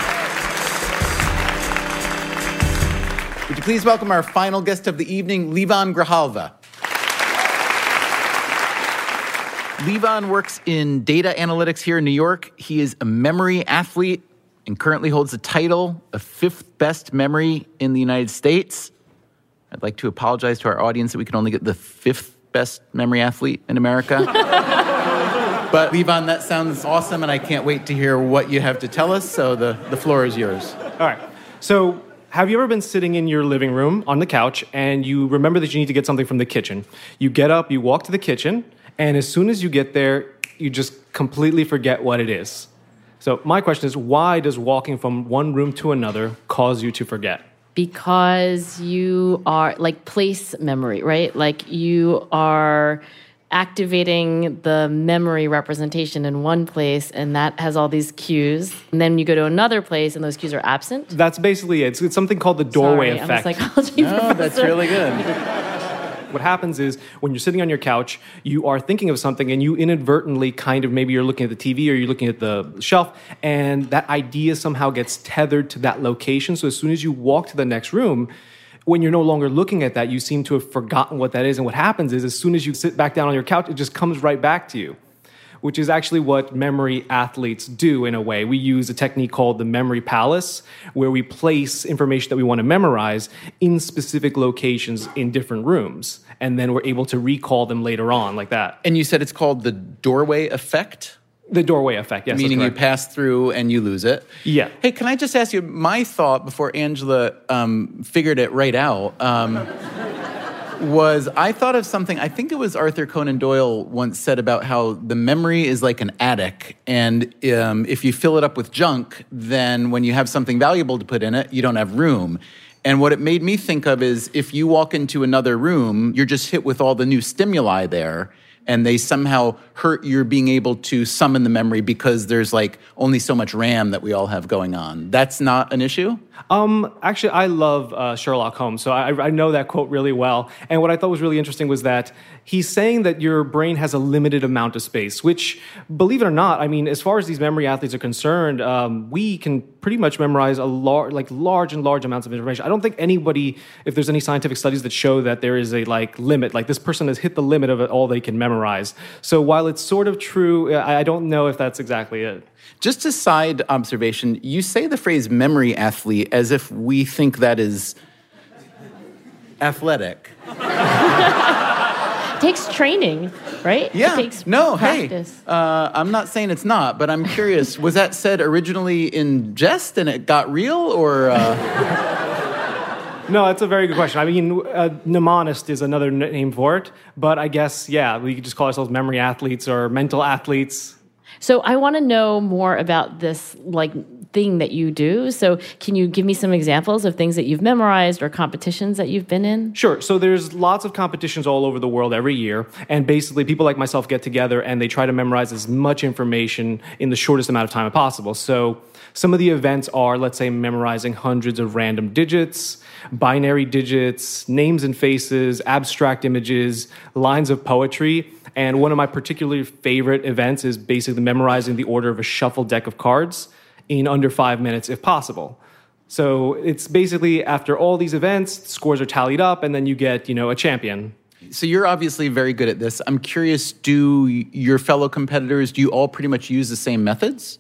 Would you please welcome our final guest of the evening, Levon Grijalva. Levon works in data analytics here in New York. He is a memory athlete and currently holds the title of 5th best memory in the United States. I'd like to apologize to our audience that we can only get the 5th best memory athlete in America. But Levon, that sounds awesome, and I can't wait to hear what you have to tell us, so the floor is yours. All right. So have you ever been sitting in your living room on the couch and you remember that you need to get something from the kitchen? You get up, you walk to the kitchen, and as soon as you get there, you just completely forget what it is. So my question is, why does walking from one room to another cause you to forget? Because you are like place memory, right? Like you are activating the memory representation in one place, and that has all these cues. And then you go to another place, and those cues are absent. That's basically it. It's something called the doorway effect. I'm a psychology professor. That's really good. What happens is when you're sitting on your couch, you are thinking of something and you inadvertently maybe you're looking at the TV or you're looking at the shelf, and that idea somehow gets tethered to that location. So as soon as you walk to the next room, when you're no longer looking at that, you seem to have forgotten what that is. And what happens is as soon as you sit back down on your couch, it just comes right back to you, which is actually what memory athletes do in a way. We use a technique called the memory palace, where we place information that we want to memorize in specific locations in different rooms. And then we're able to recall them later on like that. And you said it's called the doorway effect? The doorway effect, yes. Meaning you pass through and you lose it. Yeah. Hey, can I just ask you, my thought before Angela figured it right out was I thought of something, I think it was Arthur Conan Doyle once said about how the memory is like an attic, and if you fill it up with junk, then when you have something valuable to put in it, you don't have room. And what it made me think of is if you walk into another room, you're just hit with all the new stimuli there, and they somehow hurt your being able to summon the memory because there's like only so much RAM that we all have going on. That's not an issue? Actually, I love Sherlock Holmes, so I know that quote really well. And what I thought was really interesting was that he's saying that your brain has a limited amount of space, which, believe it or not, I mean, as far as these memory athletes are concerned, we can pretty much memorize large amounts of information. I don't think anybody, if there's any scientific studies that show that there is a limit, like this person has hit the limit of all they can memorize. So while it's sort of true, I don't know if that's exactly it. Just a side observation, you say the phrase memory athlete as if we think that is athletic. It takes training, right? Yeah. It takes Hey, practice. I'm not saying it's not, but I'm curious, was that said originally in jest and it got real, or... No, that's a very good question. I mean, mnemonist is another name for it, but I guess, yeah, we could just call ourselves memory athletes or mental athletes. So I want to know more about this thing that you do. So can you give me some examples of things that you've memorized or competitions that you've been in? Sure. So there's lots of competitions all over the world every year. And basically people like myself get together and they try to memorize as much information in the shortest amount of time possible. So some of the events are, let's say, memorizing hundreds of random digits, binary digits, names and faces, abstract images, lines of poetry. And one of my particularly favorite events is basically memorizing the order of a shuffled deck of cards in under 5 minutes if possible. So it's basically after all these events, scores are tallied up, and then you get, a champion. So you're obviously very good at this. I'm curious, do your fellow competitors, do you all pretty much use the same methods?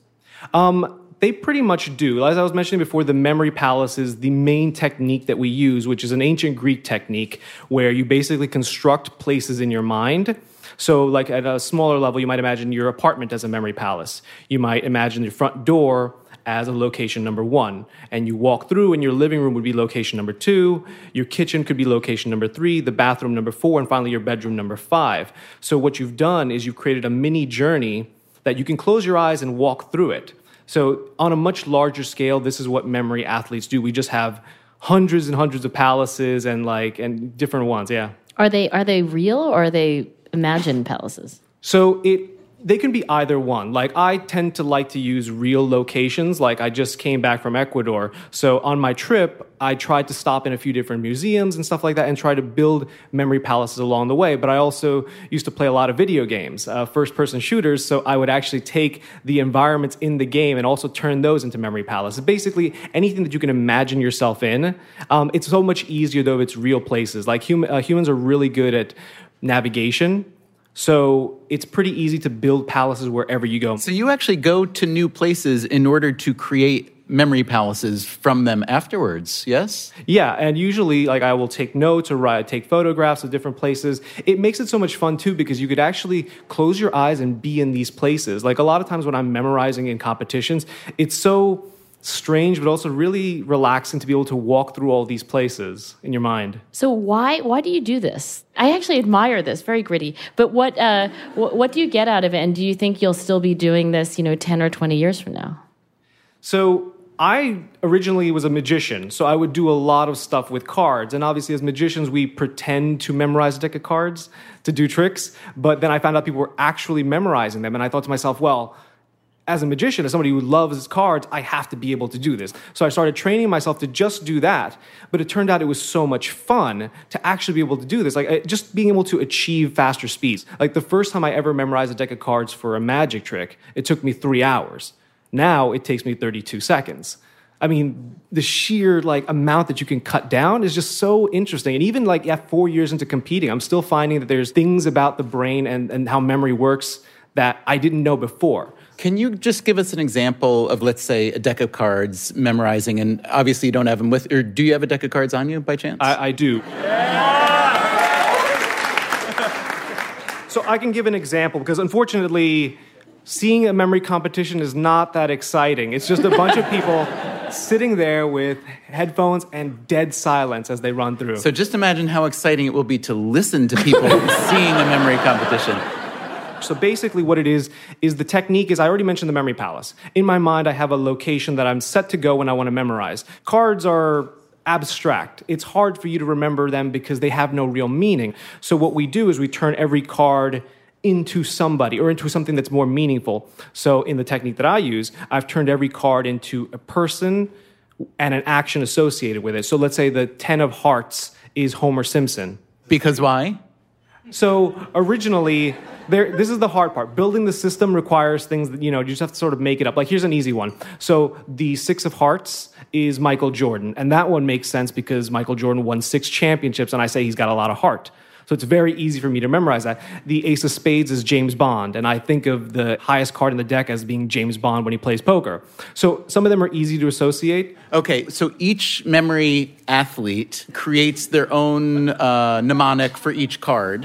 They pretty much do. As I was mentioning before, the memory palace is the main technique that we use, which is an ancient Greek technique where you basically construct places in your mind. So like at a smaller level, you might imagine your apartment as a memory palace. You might imagine your front door as a location number 1. And you walk through and your living room would be location number 2. Your kitchen could be location number 3, the bathroom number 4, and finally your bedroom number 5. So what you've done is you've created a mini journey that you can close your eyes and walk through it. So on a much larger scale, this is what memory athletes do. We just have hundreds and hundreds of palaces and different ones, yeah. Are they real or are they imagined palaces? So they can be either one. Like I tend to like to use real locations. Like I just came back from Ecuador. So on my trip, I tried to stop in a few different museums and stuff like that and try to build memory palaces along the way. But I also used to play a lot of video games, first-person shooters. So I would actually take the environments in the game and also turn those into memory palaces. Basically, anything that you can imagine yourself in. It's so much easier, though, if it's real places. Like humans are really good at navigation. So it's pretty easy to build palaces wherever you go. So you actually go to new places in order to create memory palaces from them afterwards, yes? Yeah, and usually I will take notes or take photographs of different places. It makes it so much fun too because you could actually close your eyes and be in these places. Like a lot of times when I'm memorizing in competitions, it's so strange but also really relaxing to be able to walk through all these places in your mind. So why do you do this? I actually admire this, very gritty. But what do you get out of it? And do you think you'll still be doing this, 10 or 20 years from now? So I originally was a magician, so I would do a lot of stuff with cards. And obviously as magicians, we pretend to memorize a deck of cards to do tricks. But then I found out people were actually memorizing them. And I thought to myself, well, as a magician, as somebody who loves cards, I have to be able to do this. So I started training myself to just do that. But it turned out it was so much fun to actually be able to do this. Just being able to achieve faster speeds. Like the first time I ever memorized a deck of cards for a magic trick, it took me 3 hours. Now it takes me 32 seconds. I mean, the sheer amount that you can cut down is just so interesting. And even 4 years into competing, I'm still finding that there's things about the brain and how memory works that I didn't know before. Can you just give us an example of, let's say, a deck of cards memorizing? And obviously you don't have them with, or do you have a deck of cards on you by chance? I do. So I can give an example because unfortunately, seeing a memory competition is not that exciting. It's just a bunch of people sitting there with headphones and dead silence as they run through. So just imagine how exciting it will be to listen to people seeing a memory competition. So basically what it is the technique is, I already mentioned the memory palace. In my mind, I have a location that I'm set to go when I want to memorize. Cards are abstract. It's hard for you to remember them because they have no real meaning. So what we do is we turn every card into somebody or into something that's more meaningful. So in the technique that I use, I've turned every card into a person and an action associated with it. So let's say the 10 of hearts is Homer Simpson. Because why? So originally, this is the hard part. Building the system requires things that, you just have to sort of make it up. Like, here's an easy one. So the 6 of hearts is Michael Jordan. And that one makes sense because Michael Jordan won 6 championships, and I say he's got a lot of heart. So it's very easy for me to memorize that. The ace of spades is James Bond, and I think of the highest card in the deck as being James Bond when he plays poker. So some of them are easy to associate. Okay, so each memory athlete creates their own mnemonic for each card.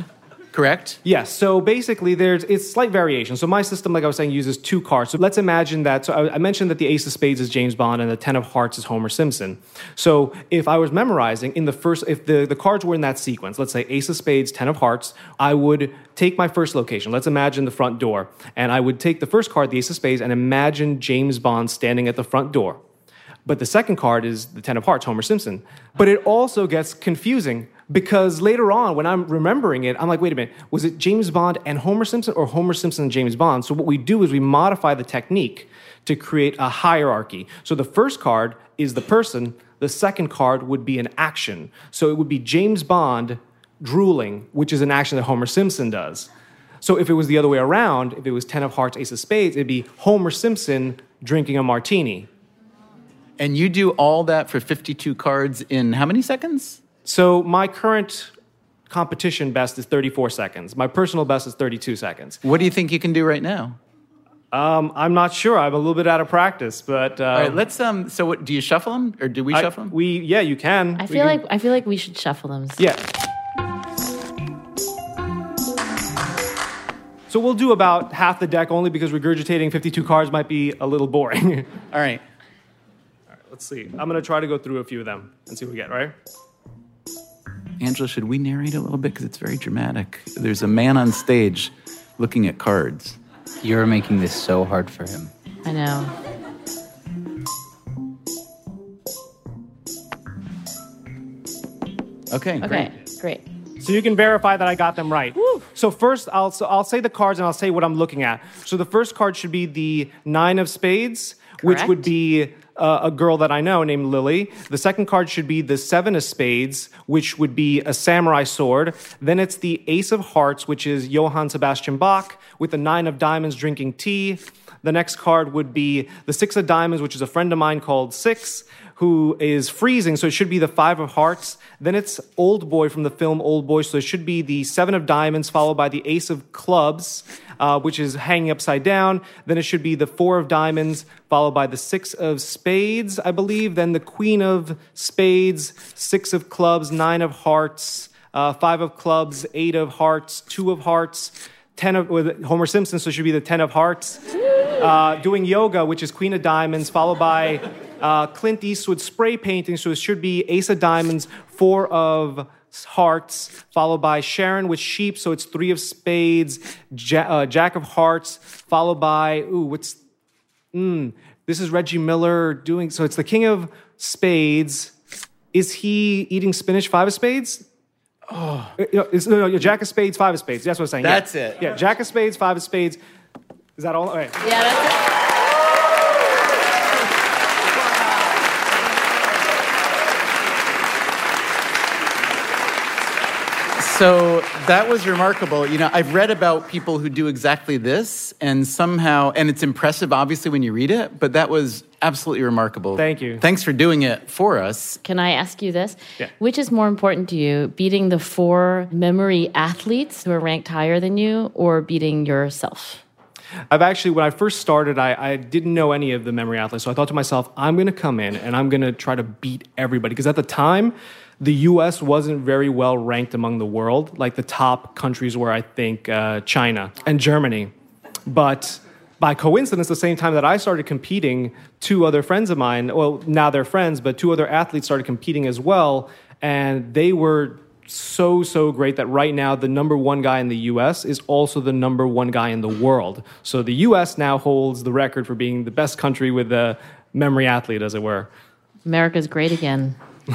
correct? Yes. So basically, it's slight variation. So my system, like I was saying, uses 2 cards. So let's imagine that. So I mentioned that the Ace of Spades is James Bond and the 10 of Hearts is Homer Simpson. So if I was memorizing if the cards were in that sequence, let's say Ace of Spades, 10 of Hearts, I would take my first location. Let's imagine the front door, and I would take the first card, the Ace of Spades, and imagine James Bond standing at the front door. But the second card is the 10 of Hearts, Homer Simpson. But it also gets confusing because later on, when I'm remembering it, I'm like, wait a minute, was it James Bond and Homer Simpson or Homer Simpson and James Bond? So what we do is we modify the technique to create a hierarchy. So the first card is the person, the second card would be an action. So it would be James Bond drooling, which is an action that Homer Simpson does. So if it was the other way around, if it was 10 of Hearts, Ace of Spades, it'd be Homer Simpson drinking a martini. And you do all that for 52 cards in how many seconds? So my current competition best is 34 seconds. My personal best is 32 seconds. What do you think you can do right now? I'm not sure. I'm a little bit out of practice, but all right. Let's. So, what, do you shuffle them, or do we shuffle them? Yeah, you can. I feel like we should shuffle them. Yeah. So we'll do about half the deck only because regurgitating 52 cards might be a little boring. All right. Let's see. I'm going to try to go through a few of them and see what we get, right? Angela, should we narrate a little bit? Because it's very dramatic. There's a man on stage looking at cards. You're making this so hard for him. I know. Okay, great. So you can verify that I got them right. Woo. So first, I'll say the cards and I'll say what I'm looking at. So the first card should be the 9 of Spades, which would be a girl that I know named Lily. The second card should be the 7 of Spades, which would be a samurai sword. Then it's the Ace of Hearts, which is Johann Sebastian Bach, with the 9 of Diamonds drinking tea. The next card would be the 6 of Diamonds, which is a friend of mine called Six, who is freezing, so it should be the 5 of Hearts. Then it's Old Boy from the film Old Boy, so it should be the 7 of Diamonds, followed by the Ace of Clubs, which is hanging upside down. Then it should be the 4 of Diamonds, followed by the 6 of Spades, I believe. Then the Queen of Spades, 6 of Clubs, 9 of Hearts, 5 of Clubs, 8 of Hearts, 2 of Hearts, 10 of with Homer Simpson, so it should be the 10 of Hearts. Doing yoga, which is Queen of Diamonds, followed by Clint Eastwood spray painting, so it should be Ace of Diamonds, 4 of Hearts, followed by Sharon with sheep, so it's 3 of Spades, Jack of Hearts, followed by, this is Reggie Miller doing, so it's the King of Spades. Is he eating spinach, 5 of Spades? Oh. No, Jack of Spades, 5 of Spades. That's what I'm saying. That's it. Yeah, Jack of Spades, 5 of Spades. Is that all? All right. Yeah, that's it. So that was remarkable. You know, I've read about people who do exactly this, and somehow, and it's impressive, obviously, when you read it, but that was absolutely remarkable. Thank you. Thanks for doing it for us. Can I ask you this? Yeah. Which is more important to you, beating the 4 memory athletes who are ranked higher than you, or beating yourself? I've actually, when I first started, I didn't know any of the memory athletes. So I thought to myself, I'm going to come in and I'm going to try to beat everybody. Because at the time, the U.S. wasn't very well ranked among the world. Like the top countries were, I think, China and Germany. But by coincidence, the same time that I started competing, 2 other friends of mine, well, now they're friends, but 2 other athletes started competing as well. And they were so great that right now the number 1 guy in the U.S. is also the number 1 guy in the world. So the U.S. now holds the record for being the best country with a memory athlete, as it were. America's great again.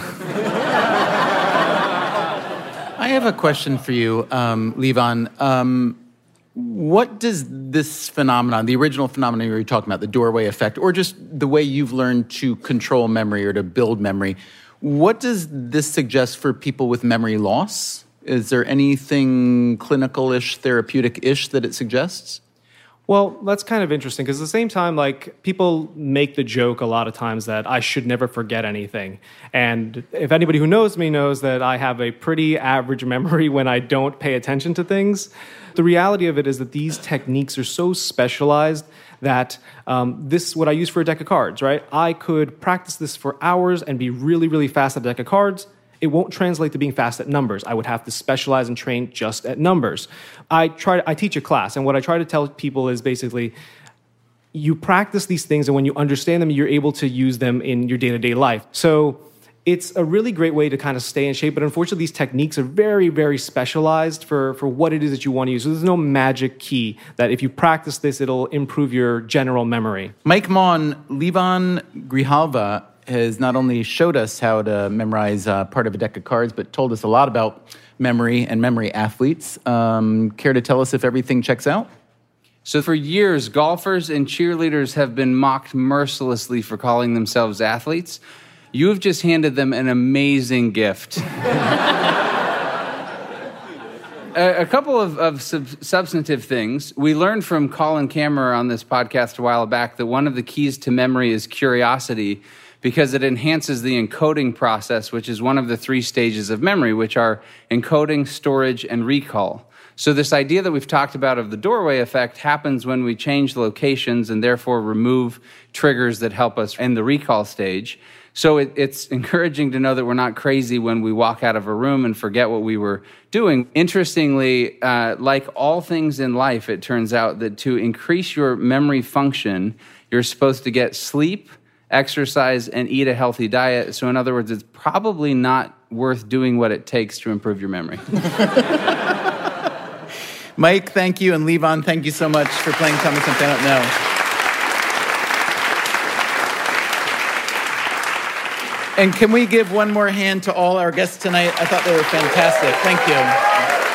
I have a question for you, Levon. What does this phenomenon, the original phenomenon you were talking about, the doorway effect, or just the way you've learned to control memory or to build memory, what does this suggest for people with memory loss? Is there anything clinical-ish, therapeutic-ish that it suggests? Well, that's kind of interesting because at the same time, like, people make the joke a lot of times that I should never forget anything. And if anybody who knows me knows that I have a pretty average memory when I don't pay attention to things. The reality of it is that these techniques are so specialized that this is what I use for a deck of cards, right? I could practice this for hours and be really fast at a deck of cards, it won't translate to being fast at numbers. I would have to specialize and train just at numbers. I teach a class, and what I try to tell people is basically, you practice these things, and when you understand them, you're able to use them in your day-to-day life. So it's a really great way to kind of stay in shape, but unfortunately, these techniques are very, very specialized for what it is that you want to use. So there's no magic key that if you practice this, it'll improve your general memory. Mike Maughan, Levon Grijalva has not only showed us how to memorize part of a deck of cards, but told us a lot about memory and memory athletes. Care to tell us if everything checks out? So for years, golfers and cheerleaders have been mocked mercilessly for calling themselves athletes. You have just handed them an amazing gift. A couple of substantive things. We learned from Colin Kammerer on this podcast a while back that one of the keys to memory is curiosity, because it enhances the encoding process, which is one of the 3 stages of memory, which are encoding, storage, and recall. So this idea that we've talked about of the doorway effect happens when we change locations and therefore remove triggers that help us in the recall stage. So it's encouraging to know that we're not crazy when we walk out of a room and forget what we were doing. Interestingly, like all things in life, it turns out that to increase your memory function, you're supposed to get sleep, exercise, and eat a healthy diet. So in other words, it's probably not worth doing what it takes to improve your memory. Mike, thank you, and Levon, thank you so much for playing Tell Me Something I Don't Know. And can we give one more hand to all our guests tonight? I thought they were fantastic. Thank you.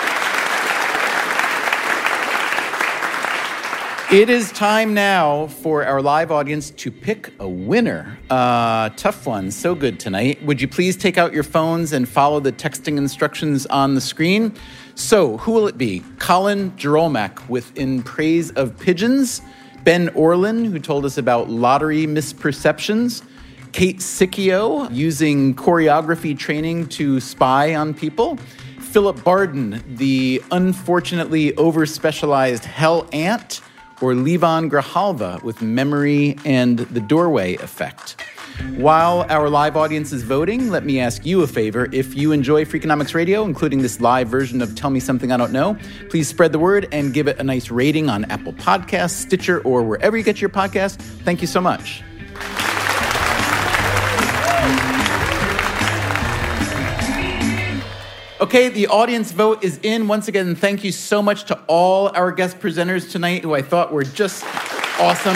It is time now for our live audience to pick a winner. Tough one, so good tonight. Would you please take out your phones and follow the texting instructions on the screen? So, who will it be? Colin Jarolmak with In Praise of Pigeons, Ben Orlin, who told us about lottery misperceptions, Kate Sicchio, using choreography training to spy on people, Philip Barden, the unfortunately over-specialized hell ant, or Levon Grijalva with memory and the doorway effect. While our live audience is voting, let me ask you a favor. If you enjoy Freakonomics Radio, including this live version of Tell Me Something I Don't Know, please spread the word and give it a nice rating on Apple Podcasts, Stitcher, or wherever you get your podcasts. Thank you so much. Okay, the audience vote is in. Once again, thank you so much to all our guest presenters tonight, who I thought were just awesome.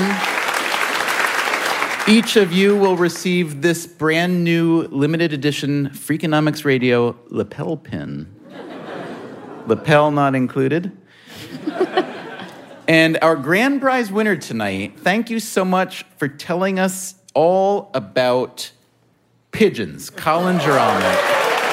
Each of you will receive this brand new limited edition Freakonomics Radio lapel pin. Lapel not included. And our grand prize winner tonight, thank you so much for telling us all about pigeons, Colin Jarolmak.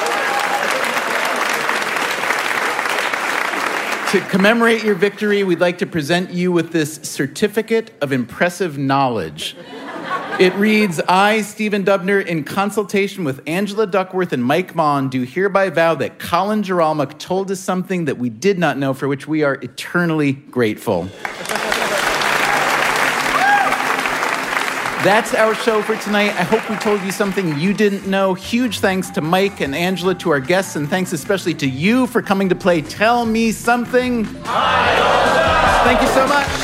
To commemorate your victory, we'd like to present you with this certificate of impressive knowledge. It reads, I, Stephen Dubner, in consultation with Angela Duckworth and Mike Maughan, do hereby vow that Colin Jarolmak told us something that we did not know, for which we are eternally grateful. That's our show for tonight. I hope we told you something you didn't know. Huge thanks to Mike and Angela, to our guests, and thanks especially to you for coming to play Tell Me Something. Thank you so much.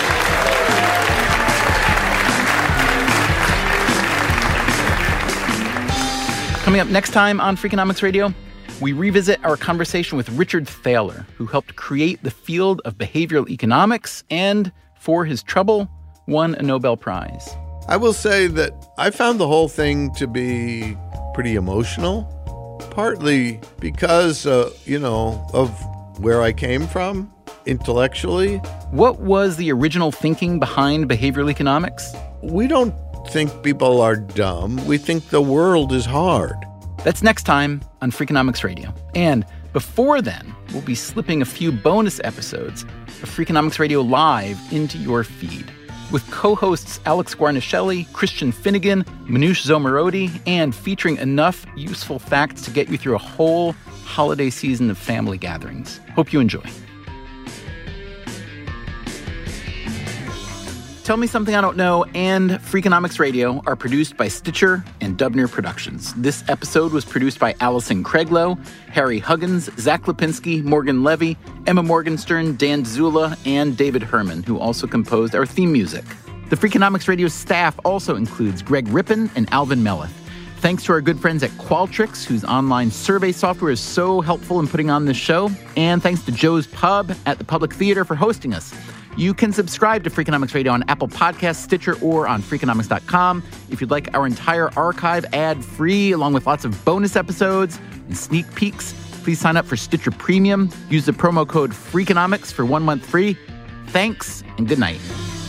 Coming up next time on Freakonomics Radio, we revisit our conversation with Richard Thaler, who helped create the field of behavioral economics and, for his trouble, won a Nobel Prize. I will say that I found the whole thing to be pretty emotional, partly because, of where I came from intellectually. What was the original thinking behind behavioral economics? We don't think people are dumb. We think the world is hard. That's next time on Freakonomics Radio. And before then, we'll be slipping a few bonus episodes of Freakonomics Radio Live into your feed, with co-hosts Alex Guarnaschelli, Christian Finnegan, Manoush Zomorodi, and featuring enough useful facts to get you through a whole holiday season of family gatherings. Hope you enjoy. Tell Me Something I Don't Know and Freakonomics Radio are produced by Stitcher and Dubner Productions. This episode was produced by Allison Craiglow, Harry Huggins, Zach Lipinski, Morgan Levy, Emma Morgenstern, Dan Zula, and David Herman, who also composed our theme music. The Freakonomics Radio staff also includes Greg Rippin and Alvin Melleth. Thanks to our good friends at Qualtrics, whose online survey software is so helpful in putting on this show. And thanks to Joe's Pub at the Public Theater for hosting us. You can subscribe to Freakonomics Radio on Apple Podcasts, Stitcher, or on Freakonomics.com. If you'd like our entire archive ad-free, along with lots of bonus episodes and sneak peeks, please sign up for Stitcher Premium. Use the promo code Freakonomics for 1 month free. Thanks, and good night.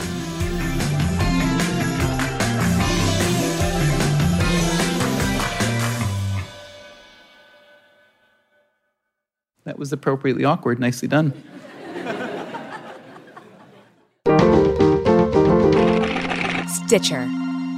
That was appropriately awkward. Nicely done. Stitcher.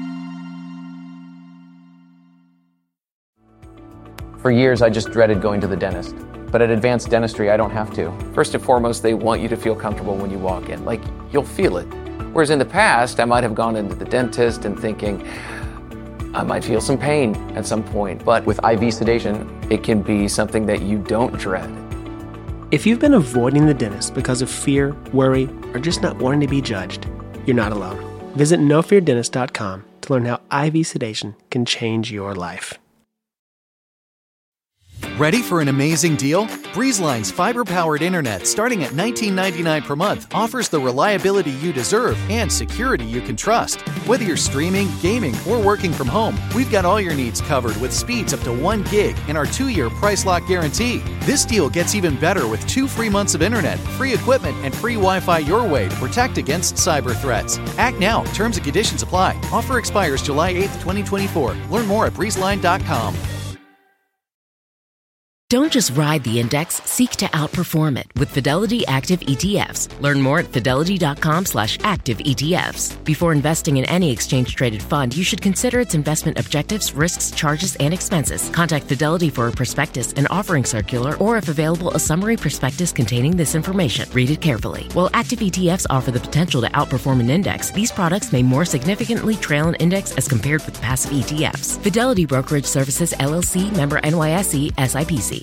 For years, I just dreaded going to the dentist. But at Advanced Dentistry, I don't have to. First and foremost, they want you to feel comfortable when you walk in. Like, you'll feel it. Whereas in the past, I might have gone into the dentist and thinking, I might feel some pain at some point. But with IV sedation, it can be something that you don't dread. If you've been avoiding the dentist because of fear, worry, or just not wanting to be judged, you're not alone. Visit NoFearDentist.com to learn how IV sedation can change your life. Ready for an amazing deal? BreezeLine's fiber-powered internet starting at $19.99 per month offers the reliability you deserve and security you can trust. Whether you're streaming, gaming, or working from home, we've got all your needs covered with speeds up to 1 gig and our 2-year price lock guarantee. This deal gets even better with 2 free months of internet, free equipment, and free Wi-Fi your way to protect against cyber threats. Act now. Terms and conditions apply. Offer expires July 8th, 2024. Learn more at breezeline.com. Don't just ride the index, seek to outperform it with Fidelity Active ETFs. Learn more at fidelity.com/active ETFs. Before investing in any exchange-traded fund, you should consider its investment objectives, risks, charges, and expenses. Contact Fidelity for a prospectus, an offering circular, or if available, a summary prospectus containing this information. Read it carefully. While active ETFs offer the potential to outperform an index, these products may more significantly trail an index as compared with passive ETFs. Fidelity Brokerage Services, LLC, member NYSE, SIPC.